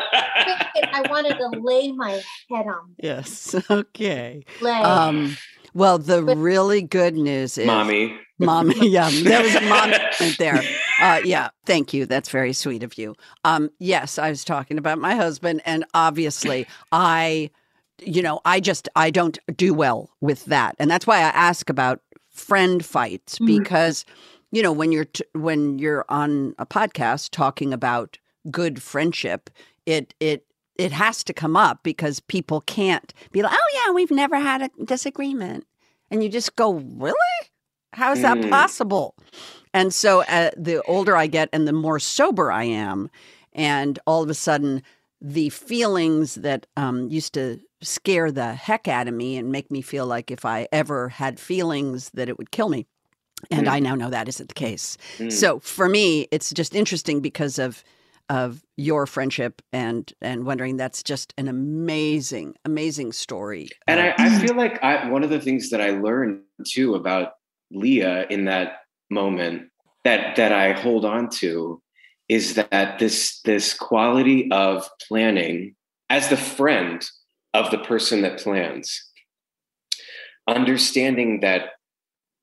I wanted to lay my head on. Yes. Okay. Um, well, the but, really good news is... Mommy. Mommy, yeah. There was a mommy right there. Uh, yeah, thank you. That's very sweet of you. Um, yes, I was talking about my husband, and obviously I, you know, I just, I don't do well with that. And that's why I ask about friend fights, because, mm-hmm. you know, when you're, t- when you're on a podcast talking about good friendship, it, it, it has to come up because people can't be like, oh yeah, we've never had a disagreement. And you just go, really? How is that mm. possible? And so uh, the older I get and the more sober I am, and all of a sudden the feelings that um, used to scare the heck out of me and make me feel like if I ever had feelings that it would kill me. And mm. I now know that isn't the case. Mm. So for me, it's just interesting because of of your friendship and and wondering that's just an amazing, amazing story. And I, I feel like I, one of the things that I learned too about Leah in that moment that that I hold on to is that this this quality of planning as the friend of the person that plans, understanding that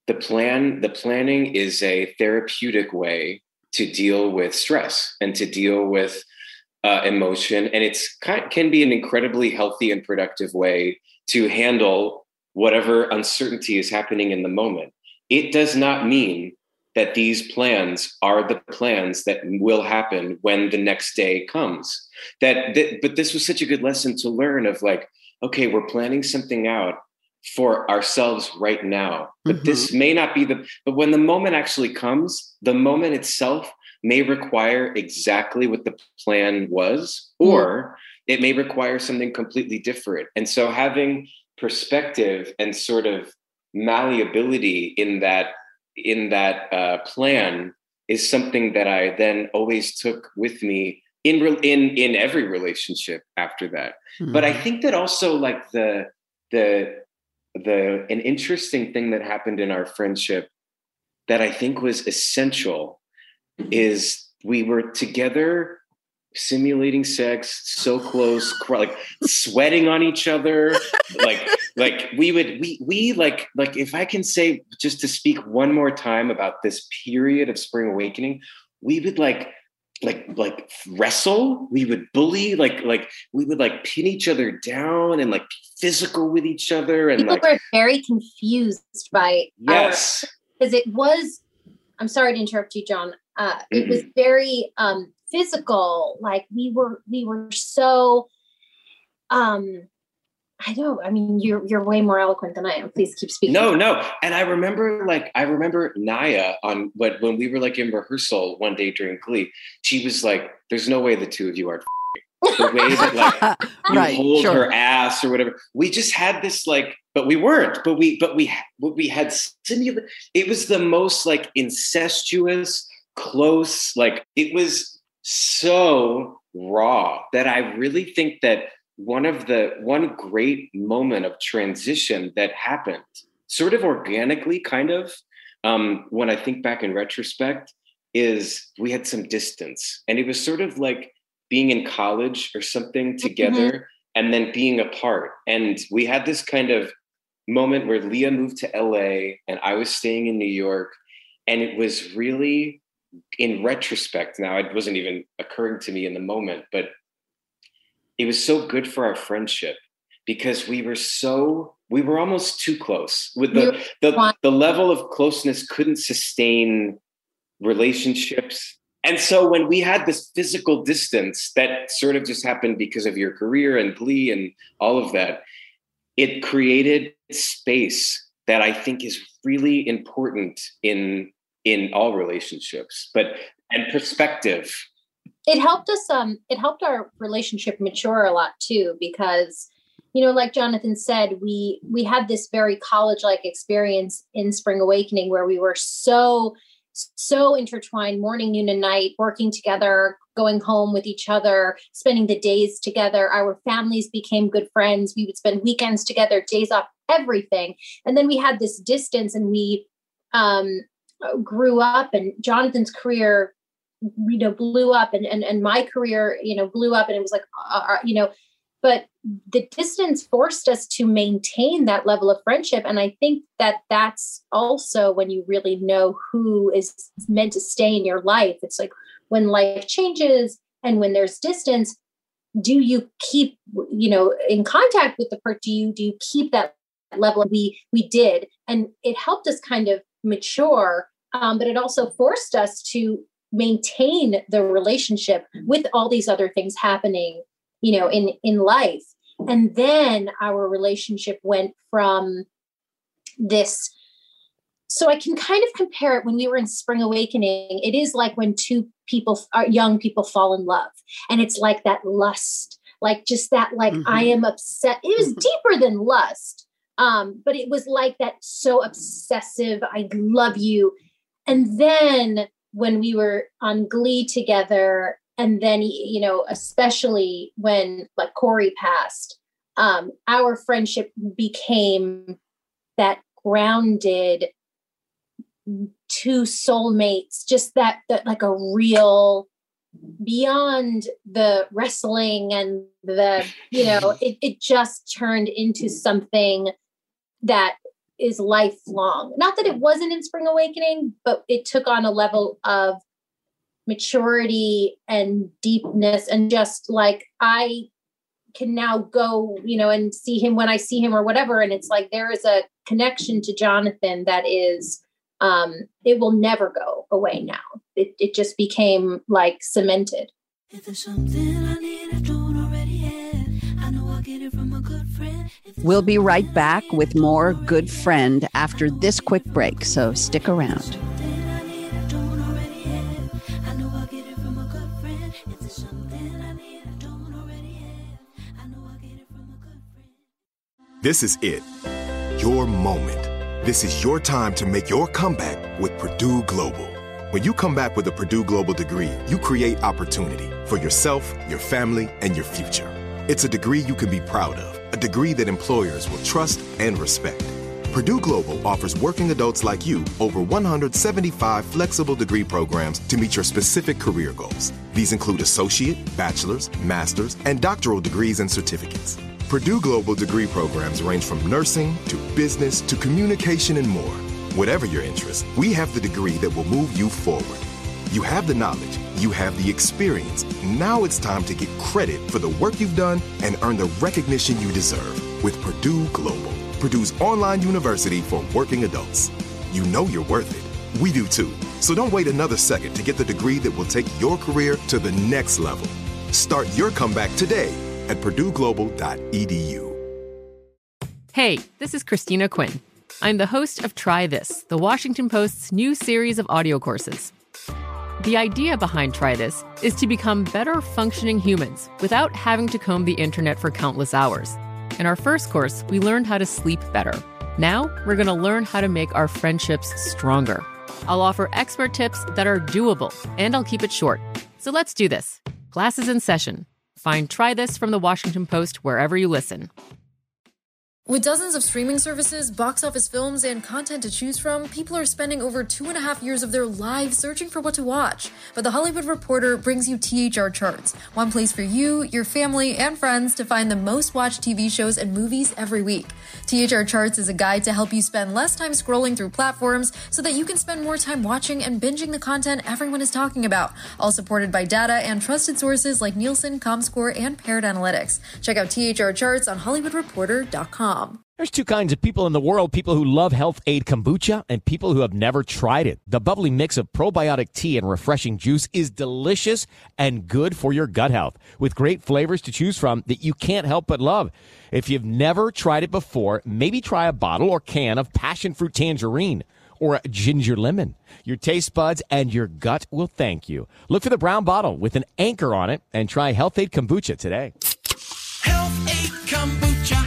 the plan, the planning is a therapeutic way to deal with stress and to deal with uh, emotion. And it's can be an incredibly healthy and productive way to handle whatever uncertainty is happening in the moment. It does not mean that these plans are the plans that will happen when the next day comes. That, that, but this was such a good lesson to learn of like, okay, we're planning something out for ourselves right now, but mm-hmm. this may not be the, but when the moment actually comes, the moment itself may require exactly what the plan was, or mm. it may require something completely different. And so having perspective and sort of malleability in that, in that uh, plan is something that I then always took with me in, re- in, in every relationship after that. Mm. But I think that also like the, the, the, an interesting thing that happened in our friendship that I think was essential is we were together simulating sex, so close, like sweating on each other. like, like we would, we, we like, like, if I can say, just to speak one more time about this period of Spring Awakening, we would like, like, like wrestle, we would bully, like, like we would like pin each other down and like be physical with each other. And people like, were very confused by yes, because it was, I'm sorry to interrupt you, John. Uh, it mm-hmm. was very um, physical. Like we were, we were so, um, I know. I mean, you're you're way more eloquent than I am. Please keep speaking. No, no. And I remember, like, I remember Naya on what when we were like in rehearsal one day during Glee. She was like, "There's no way the two of you are." The way that like you right, hold sure. her ass or whatever. We just had this like, but we weren't. But we, but we, but we had simulated. It was the most like incestuous, close. Like it was so raw that I really think that. One of the one great moment of transition that happened sort of organically, kind of, um, when I think back in retrospect, is we had some distance. And it was sort of like being in college or something together mm-hmm. and then being apart. And we had this kind of moment where Leah moved to L A and I was staying in New York. And it was really, in retrospect, now it wasn't even occurring to me in the moment, but it was so good for our friendship because we were so, we were almost too close with the, the, the level of closeness couldn't sustain relationships. And so when we had this physical distance that sort of just happened because of your career and Glee and all of that, it created space that I think is really important in, in all relationships, but, and perspective. It helped us, um, it helped our relationship mature a lot too, because, you know, like Jonathan said, we, we had this very college-like experience in Spring Awakening where we were so, so intertwined, morning, noon, and night, working together, going home with each other, spending the days together. Our families became good friends. We would spend weekends together, days off, everything. And then we had this distance and we um, grew up, and Jonathan's career you know, blew up and, and, and my career, you know, blew up and it was like, uh, you know, but the distance forced us to maintain that level of friendship. And I think that that's also when you really know who is meant to stay in your life. It's like when life changes and when there's distance, do you keep, you know, in contact with the person? Do you, do you keep that level? We, we did, and it helped us kind of mature. Um, but it also forced us to maintain the relationship with all these other things happening, you know, in, in life. And then our relationship went from this. So I can kind of compare it when we were in Spring Awakening. It is like when two people, uh, young people fall in love, and it's like that lust, like just that, like, mm-hmm. I am upset. It was deeper than lust. Um, but it was like that, so obsessive. I love you. And then when we were on Glee together, and then, you know, especially when like Corey passed, um, our friendship became that grounded two soulmates, just that, that like a real, beyond the wrestling and the, you know, it, it just turned into something that is lifelong. Not that it wasn't in Spring Awakening, but it took on a level of maturity and deepness, and just like I can now go, you know, and see him when I see him or whatever. And it's like, there is a connection to Jonathan that is, um, it will never go away now. It, it just became like cemented. If there's something I need, I don't already have. I know I'll get it from a good friend. We'll be right back with more Good Friend after this quick break, so stick around. This is it. Your moment. This is your time to make your comeback with Purdue Global. When you come back with a Purdue Global degree, you create opportunity for yourself, your family, and your future. It's a degree you can be proud of, a degree that employers will trust and respect. Purdue Global offers working adults like you over one hundred seventy-five flexible degree programs to meet your specific career goals. These include associate, bachelor's, master's, and doctoral degrees and certificates. Purdue Global degree programs range from nursing to business to communication and more. Whatever your interest, we have the degree that will move you forward. You have the knowledge, you have the experience. Now it's time to get credit for the work you've done and earn the recognition you deserve with Purdue Global, Purdue's online university for working adults. You know you're worth it. We do too. So don't wait another second to get the degree that will take your career to the next level. Start your comeback today at purdue global dot e d u. Hey, this is Christina Quinn. I'm the host of Try This, the Washington Post's new series of audio courses. The idea behind Try This is to become better functioning humans without having to comb the internet for countless hours. In our first course, we learned how to sleep better. Now, we're going to learn how to make our friendships stronger. I'll offer expert tips that are doable, and I'll keep it short. So let's do this. Class is in session. Find Try This from the Washington Post wherever you listen. With dozens of streaming services, box office films, and content to choose from, people are spending over two and a half years of their lives searching for what to watch. But The Hollywood Reporter brings you T H R Charts, one place for you, your family, and friends to find the most watched T V shows and movies every week. T H R Charts is a guide to help you spend less time scrolling through platforms so that you can spend more time watching and binging the content everyone is talking about, all supported by data and trusted sources like Nielsen, ComScore, and Parrot Analytics. Check out T H R Charts on hollywood reporter dot com. There's two kinds of people in the world, people who love Health Aid Kombucha and people who have never tried it. The bubbly mix of probiotic tea and refreshing juice is delicious and good for your gut health, with great flavors to choose from that you can't help but love. If you've never tried it before, maybe try a bottle or can of passion fruit tangerine or ginger lemon. Your taste buds and your gut will thank you. Look for the brown bottle with an anchor on it and try Health Aid Kombucha today. Health Aid Kombucha.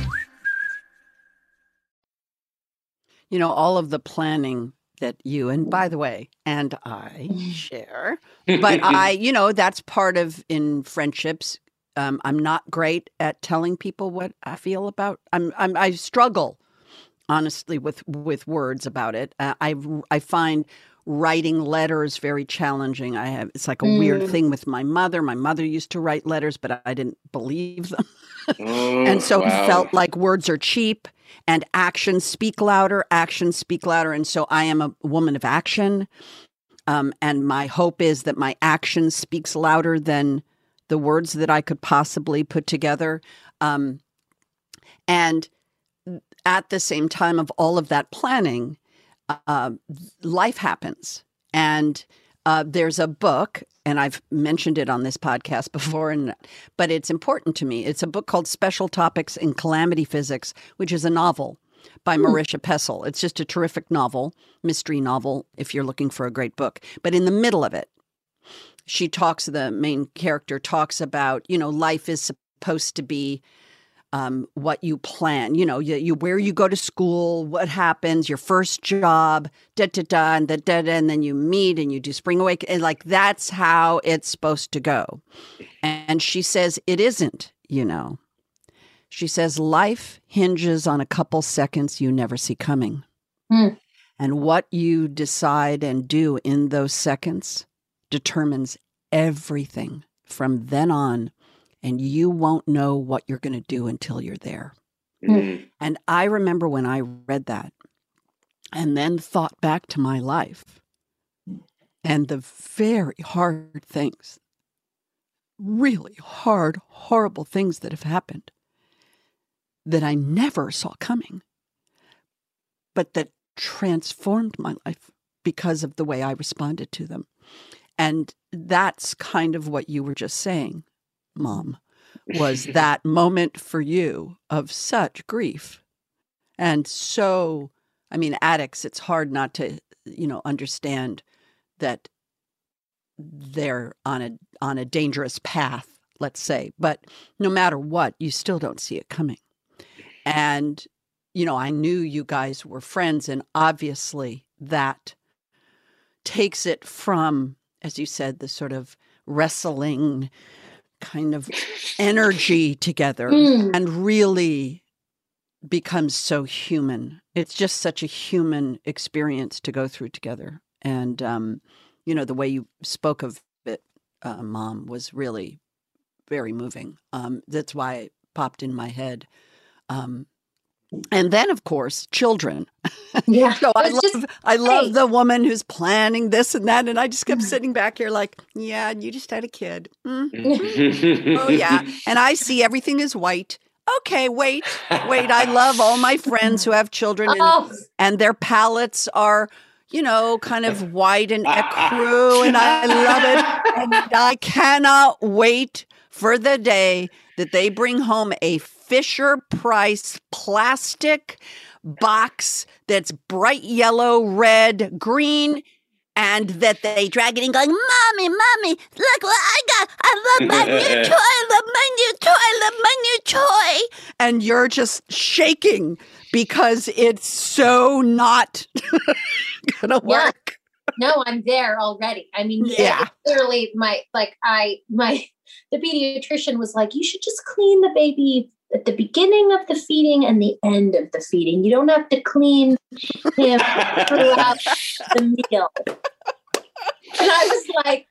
You know, all of the planning that you, and by the way, and I share, but I, you know, that's part of in friendships. Um, I'm not great at telling people what I feel about. I'm, I'm I struggle, honestly, with with words about it. Uh, I I find writing letters very challenging. I have it's like a mm. weird thing with my mother. My mother used to write letters, but I didn't believe them, oh, and so wow. it felt like words are cheap. And actions speak louder, actions speak louder. And so I am a woman of action. Um, and my hope is that my action speaks louder than the words that I could possibly put together. Um, and at the same time of all of that planning, uh, life happens. And uh, there's a book, and I've mentioned it on this podcast before, and but it's important to me. It's a book called Special Topics in Calamity Physics, which is a novel by mm. Marisha Pessl. It's just a terrific novel, mystery novel, if you're looking for a great book. But in the middle of it, she talks, the main character talks about, you know, life is supposed to be um, what you plan, you know, you, you where you go to school, what happens, your first job, da da da, and da da da, and then you meet and you do spring awakening, and like that's how it's supposed to go. And she says it isn't, you know. She says life hinges on a couple seconds you never see coming, mm. and what you decide and do in those seconds determines everything from then on. And you won't know what you're going to do until you're there. Mm. And I remember when I read that, and then thought back to my life and the very hard things, really hard, horrible things that have happened that I never saw coming, but that transformed my life because of the way I responded to them. And that's kind of what you were just saying, Mom, was that moment for you of such grief. And so, I mean, addicts, it's hard not to, you know, understand that they're on a on a dangerous path, let's say. But no matter what, you still don't see it coming. And, you know, I knew you guys were friends, and obviously that takes it from, as you said, the sort of wrestling kind of energy together mm. and really becomes so human. It's just such a human experience to go through together. And, um, you know, the way you spoke of it, uh, Mom, was really very moving. Um, that's why it popped in my head. Um, and then, of course, children. Yeah. So I love, just, I love hey. the woman who's planning this and that. And I just kept sitting back here like, yeah, you just had a kid. Mm-hmm. Oh, yeah. And I see everything is white. Okay, wait, wait. I love all my friends who have children and, Oh. and their palettes are, you know, kind of white and ecru, and I love it. And I cannot wait for the day that they bring home a Fisher Price plastic box that's bright yellow, red, green, and that they drag it in going, Mommy, Mommy, look what I got. I love my new toy. I love my new toy. I love my new toy. And you're just shaking because it's so not going to work. Yeah. No, I'm there already. I mean, yeah. Clearly my, like I, my, the pediatrician was like, you should just clean the baby at the beginning of the feeding and the end of the feeding. You don't have to clean him throughout the meal. And I was like,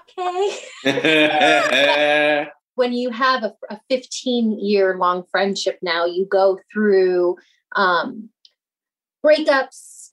okay. When you have a, a fifteen year long friendship now, you go through um, breakups,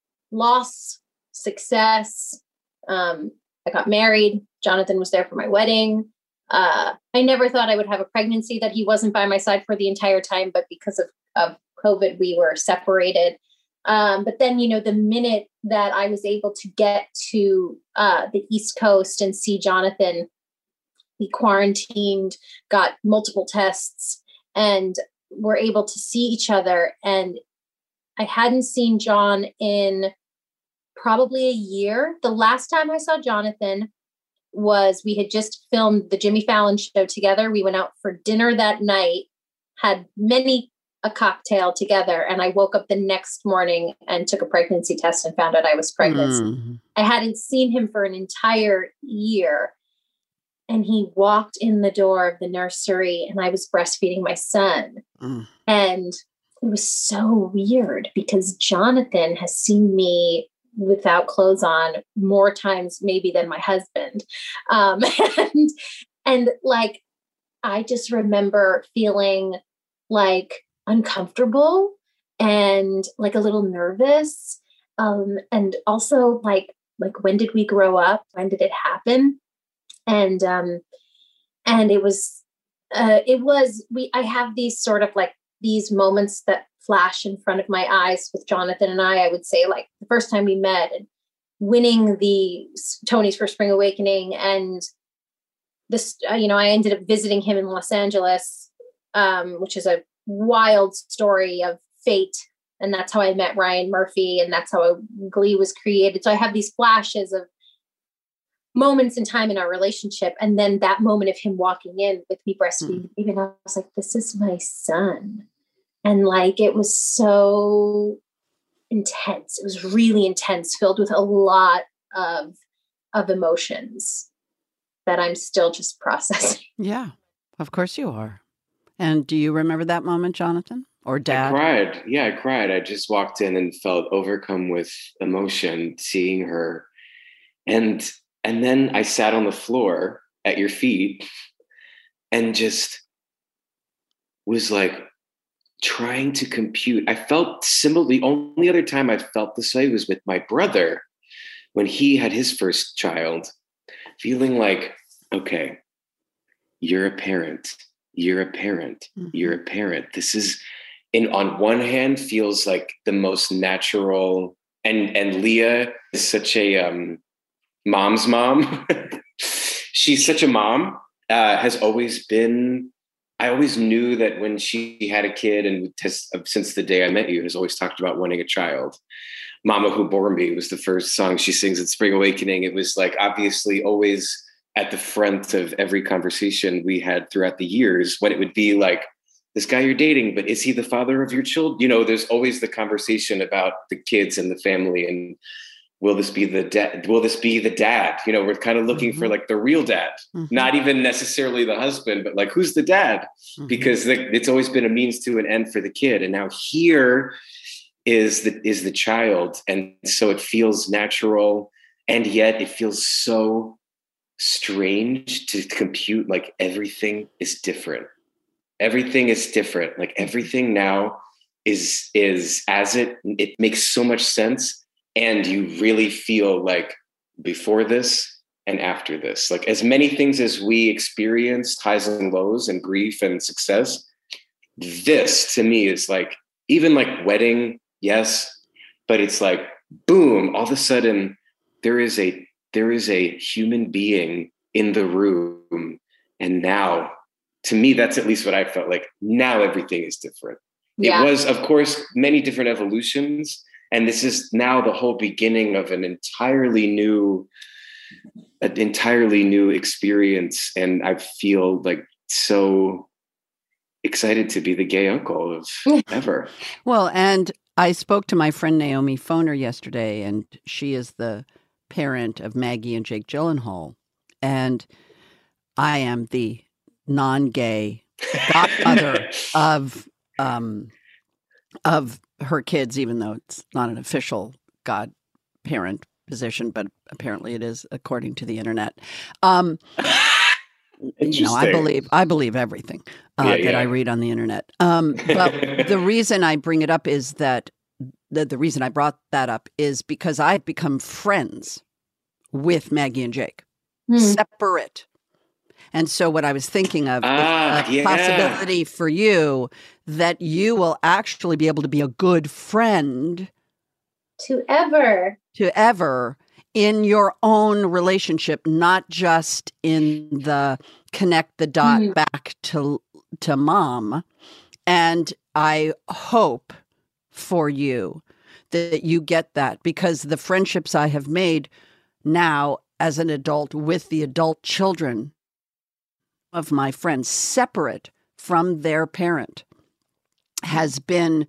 loss, success. Um, I got married. Jonathan was there for my wedding. Uh, I never thought I would have a pregnancy that he wasn't by my side for the entire time, but because of, of COVID, we were separated. Um, but then, you know, the minute that I was able to get to uh, the East Coast and see Jonathan, we quarantined, got multiple tests, and were able to see each other. And I hadn't seen John in probably a year. The last time I saw Jonathan was we had just filmed the Jimmy Fallon show together. We went out for dinner that night, had many a cocktail together, and I woke up the next morning and took a pregnancy test and found out I was pregnant. Mm. I hadn't seen him for an entire year. And he walked in the door of the nursery and I was breastfeeding my son. Mm. And it was so weird because Jonathan has seen me without clothes on more times maybe than my husband. Um, and, and like, I just remember feeling like uncomfortable and like a little nervous. Um, and also like, like, when did we grow up? When did it happen? And, um, and it was, uh, it was, we, I have these sort of like these moments that flash in front of my eyes with Jonathan and I. I would say like the first time we met and winning the Tony's for Spring Awakening, and this, uh, you know, I ended up visiting him in Los Angeles, um, which is a wild story of fate. And that's how I met Ryan Murphy, and that's how Glee was created. So I have these flashes of moments in time in our relationship. And then that moment of him walking in with me breastfeeding, mm. even I was like, this is my son. And like, it was so intense. It was really intense, filled with a lot of, of emotions that I'm still just processing. Yeah, of course you are. And do you remember that moment, Jonathan? Or Dad? I cried. Yeah, I cried. I just walked in and felt overcome with emotion, seeing her. And and then I sat on the floor at your feet and just was like, trying to compute. I felt similar. The only other time I felt this way was with my brother when he had his first child, feeling like, okay, you're a parent, you're a parent, mm-hmm. you're a parent. This is, in on one hand, feels like the most natural. And and Leah is such a um, mom's mom. She's such a mom. Uh, has always been. I always knew that when she had a kid, and has, since the day I met you, has always talked about wanting a child. Mama Who Bore Me was the first song she sings at Spring Awakening. It was like obviously always at the front of every conversation we had throughout the years, when it would be like, this guy you're dating, but is he the father of your children? You know, there's always the conversation about the kids and the family, and will this be the dad? Will this be the dad? You know, we're kind of looking mm-hmm. for like the real dad, mm-hmm. not even necessarily the husband, but like, who's the dad? Mm-hmm. Because the, it's always been a means to an end for the kid. And now here is the, is the child. And so it feels natural. And yet it feels so strange to compute like everything is different. Everything is different. Like everything now is, is as it, it makes so much sense. And you really feel like before this and after this, like as many things as we experienced, highs and lows and grief and success, this to me is like, even like wedding, yes, but it's like, boom, all of a sudden there is a, there is a human being in the room. And now, to me, that's at least what I felt like. Now everything is different. Yeah. It was, of course, many different evolutions. And this is now the whole beginning of an entirely new, an entirely new experience. And I feel like so excited to be the gay uncle of ever. Well, and I spoke to my friend Naomi Foner yesterday, and she is the parent of Maggie and Jake Gyllenhaal. And I am the non-gay godmother of um, of her kids, even though it's not an official godparent position, but apparently it is according to the internet. Um, you know, I believe I believe everything uh, yeah, yeah. that I read on the internet. Um, but the reason I bring it up is that the, the reason I brought that up is because I've become friends with Maggie and Jake, hmm. separate. And so what I was thinking of ah, is a yeah. possibility for you that you will actually be able to be a good friend to ever, to ever in your own relationship, not just in the connect the dot mm-hmm. back to to mom. And I hope for you that you get that, because the friendships I have made now as an adult with the adult children of my friends, separate from their parent, has been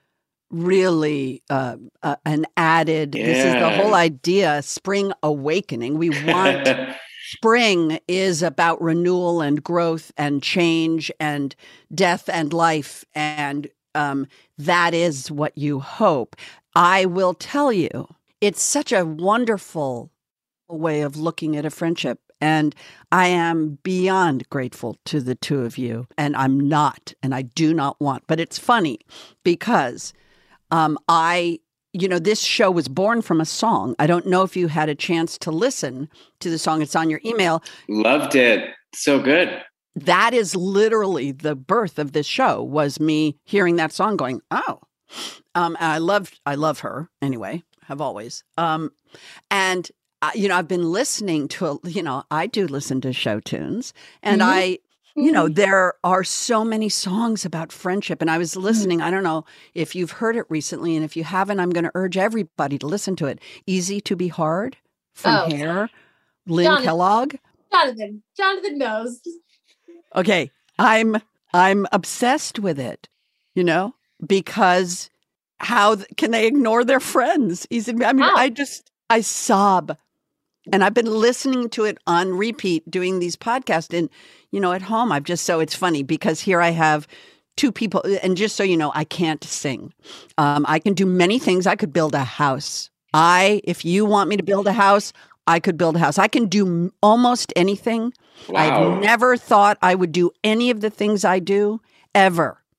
really uh, uh, an added, yeah. this is the whole idea, spring awakening. We want, spring is about renewal and growth and change and death and life. And um, that is what you hope. I will tell you, it's such a wonderful way of looking at a friendship. And I am beyond grateful to the two of you. And I'm not, and I do not want. But it's funny because um, I, you know, this show was born from a song. I don't know if you had a chance to listen to the song. It's on your email. Loved it. So good. That is literally the birth of this show, was me hearing that song going, oh. Um, and I loved, I love her anyway, have always. Um, and Uh, you know, I've been listening to, you know, I do listen to show tunes, and mm-hmm. I, you know, there are so many songs about friendship. And I was listening, mm-hmm. I don't know if you've heard it recently, and if you haven't, I'm going to urge everybody to listen to it. Easy to Be Hard from oh. Hair, Lynn Jonathan, Kellogg. Jonathan, Jonathan knows. Okay, I'm, I'm obsessed with it, you know, because how th- can they ignore their friends? Easy, I mean, How? I just, I sob. And I've been listening to it on repeat, doing these podcasts. And, you know, at home, I've just, so it's funny because here I have two people. And just so you know, I can't sing. Um, I can do many things. I could build a house. I, if you want me to build a house, I could build a house. I can do m- almost anything. Wow. I've never thought I would do any of the things I do ever.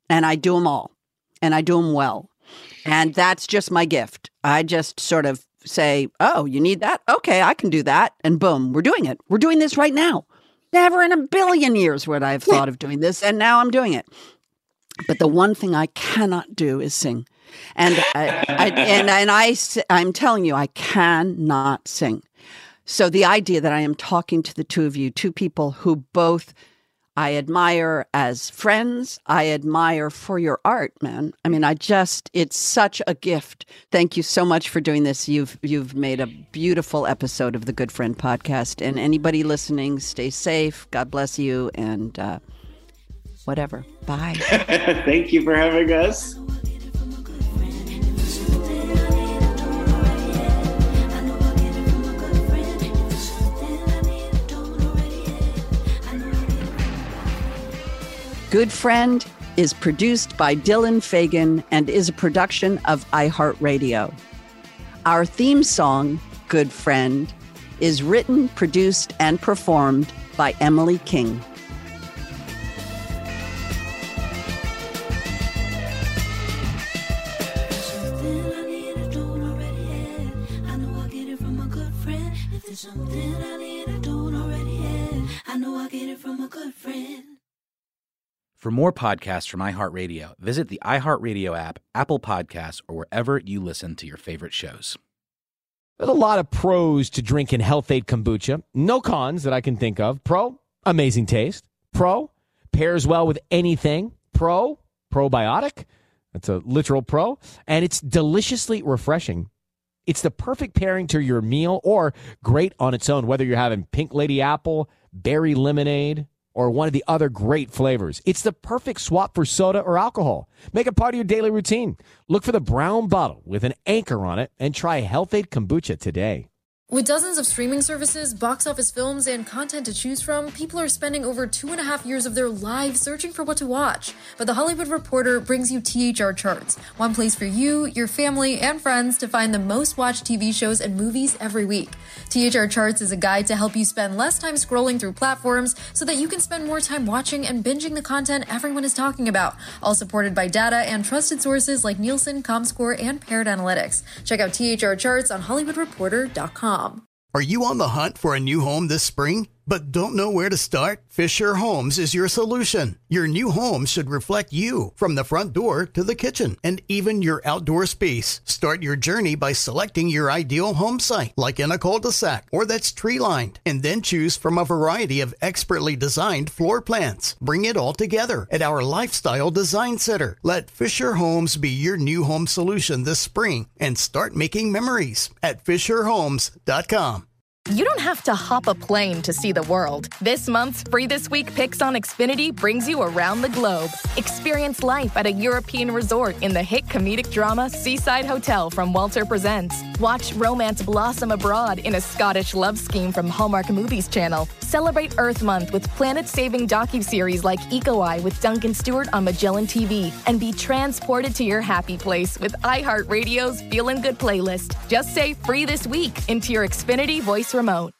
and I do them all, and I do them well. And that's just my gift. I just sort of say, oh, you need that? Okay, I can do that. And boom, we're doing it. We're doing this right now. Never in a billion years would I have thought of doing this, and now I'm doing it. But the one thing I cannot do is sing. And I, I, and and I, I'm telling you, I cannot sing. So the idea that I am talking to the two of you, two people who both I admire as friends, I admire for your art, man. I mean, I just, it's such a gift. Thank you so much for doing this. You've you've made a beautiful episode of the Good Friend podcast. And anybody listening, stay safe. God bless you. And uh, whatever. Bye. Thank you for having us. Good Friend is produced by Dylan Fagan and is a production of iHeartRadio. Our theme song, Good Friend, is written, produced, and performed by Emily King. Something I need, I don't already have. I know I get it from a good friend. For more podcasts from iHeartRadio, visit the iHeartRadio app, Apple Podcasts, or wherever you listen to your favorite shows. There's a lot of pros to drinking Health Aid Kombucha. No cons that I can think of. Pro, amazing taste. Pro, pairs well with anything. Pro, probiotic. That's a literal pro. And it's deliciously refreshing. It's the perfect pairing to your meal or great on its own, whether you're having Pink Lady Apple, berry lemonade, or one of the other great flavors. It's the perfect swap for soda or alcohol. Make it part of your daily routine. Look for the brown bottle with an anchor on it and try Health Aid Kombucha today. With dozens of streaming services, box office films, and content to choose from, people are spending over two and a half years of their lives searching for what to watch. But The Hollywood Reporter brings you T H R Charts, one place for you, your family, and friends to find the most watched T V shows and movies every week. T H R Charts is a guide to help you spend less time scrolling through platforms so that you can spend more time watching and binging the content everyone is talking about, all supported by data and trusted sources like Nielsen, Comscore, and Paired Analytics. Check out T H R Charts on Hollywood Reporter dot com. Are you on the hunt for a new home this spring, but don't know where to start? Fisher Homes is your solution. Your new home should reflect you, from the front door to the kitchen, and even your outdoor space. Start your journey by selecting your ideal home site, like in a cul-de-sac or that's tree-lined, and then choose from a variety of expertly designed floor plans. Bring it all together at our Lifestyle Design Center. Let Fisher Homes be your new home solution this spring and start making memories at Fisher Homes dot com. You don't have to hop a plane to see the world. This month's Free This Week Picks on Xfinity brings you around the globe. Experience life at a European resort in the hit comedic drama Seaside Hotel from Walter Presents. Watch romance blossom abroad in a Scottish love scheme from Hallmark Movies Channel. Celebrate Earth Month with planet-saving docuseries like Eco Eye with Duncan Stewart on Magellan T V. And be transported to your happy place with iHeartRadio's Feelin' Good playlist. Just say Free This Week into your Xfinity voice remote.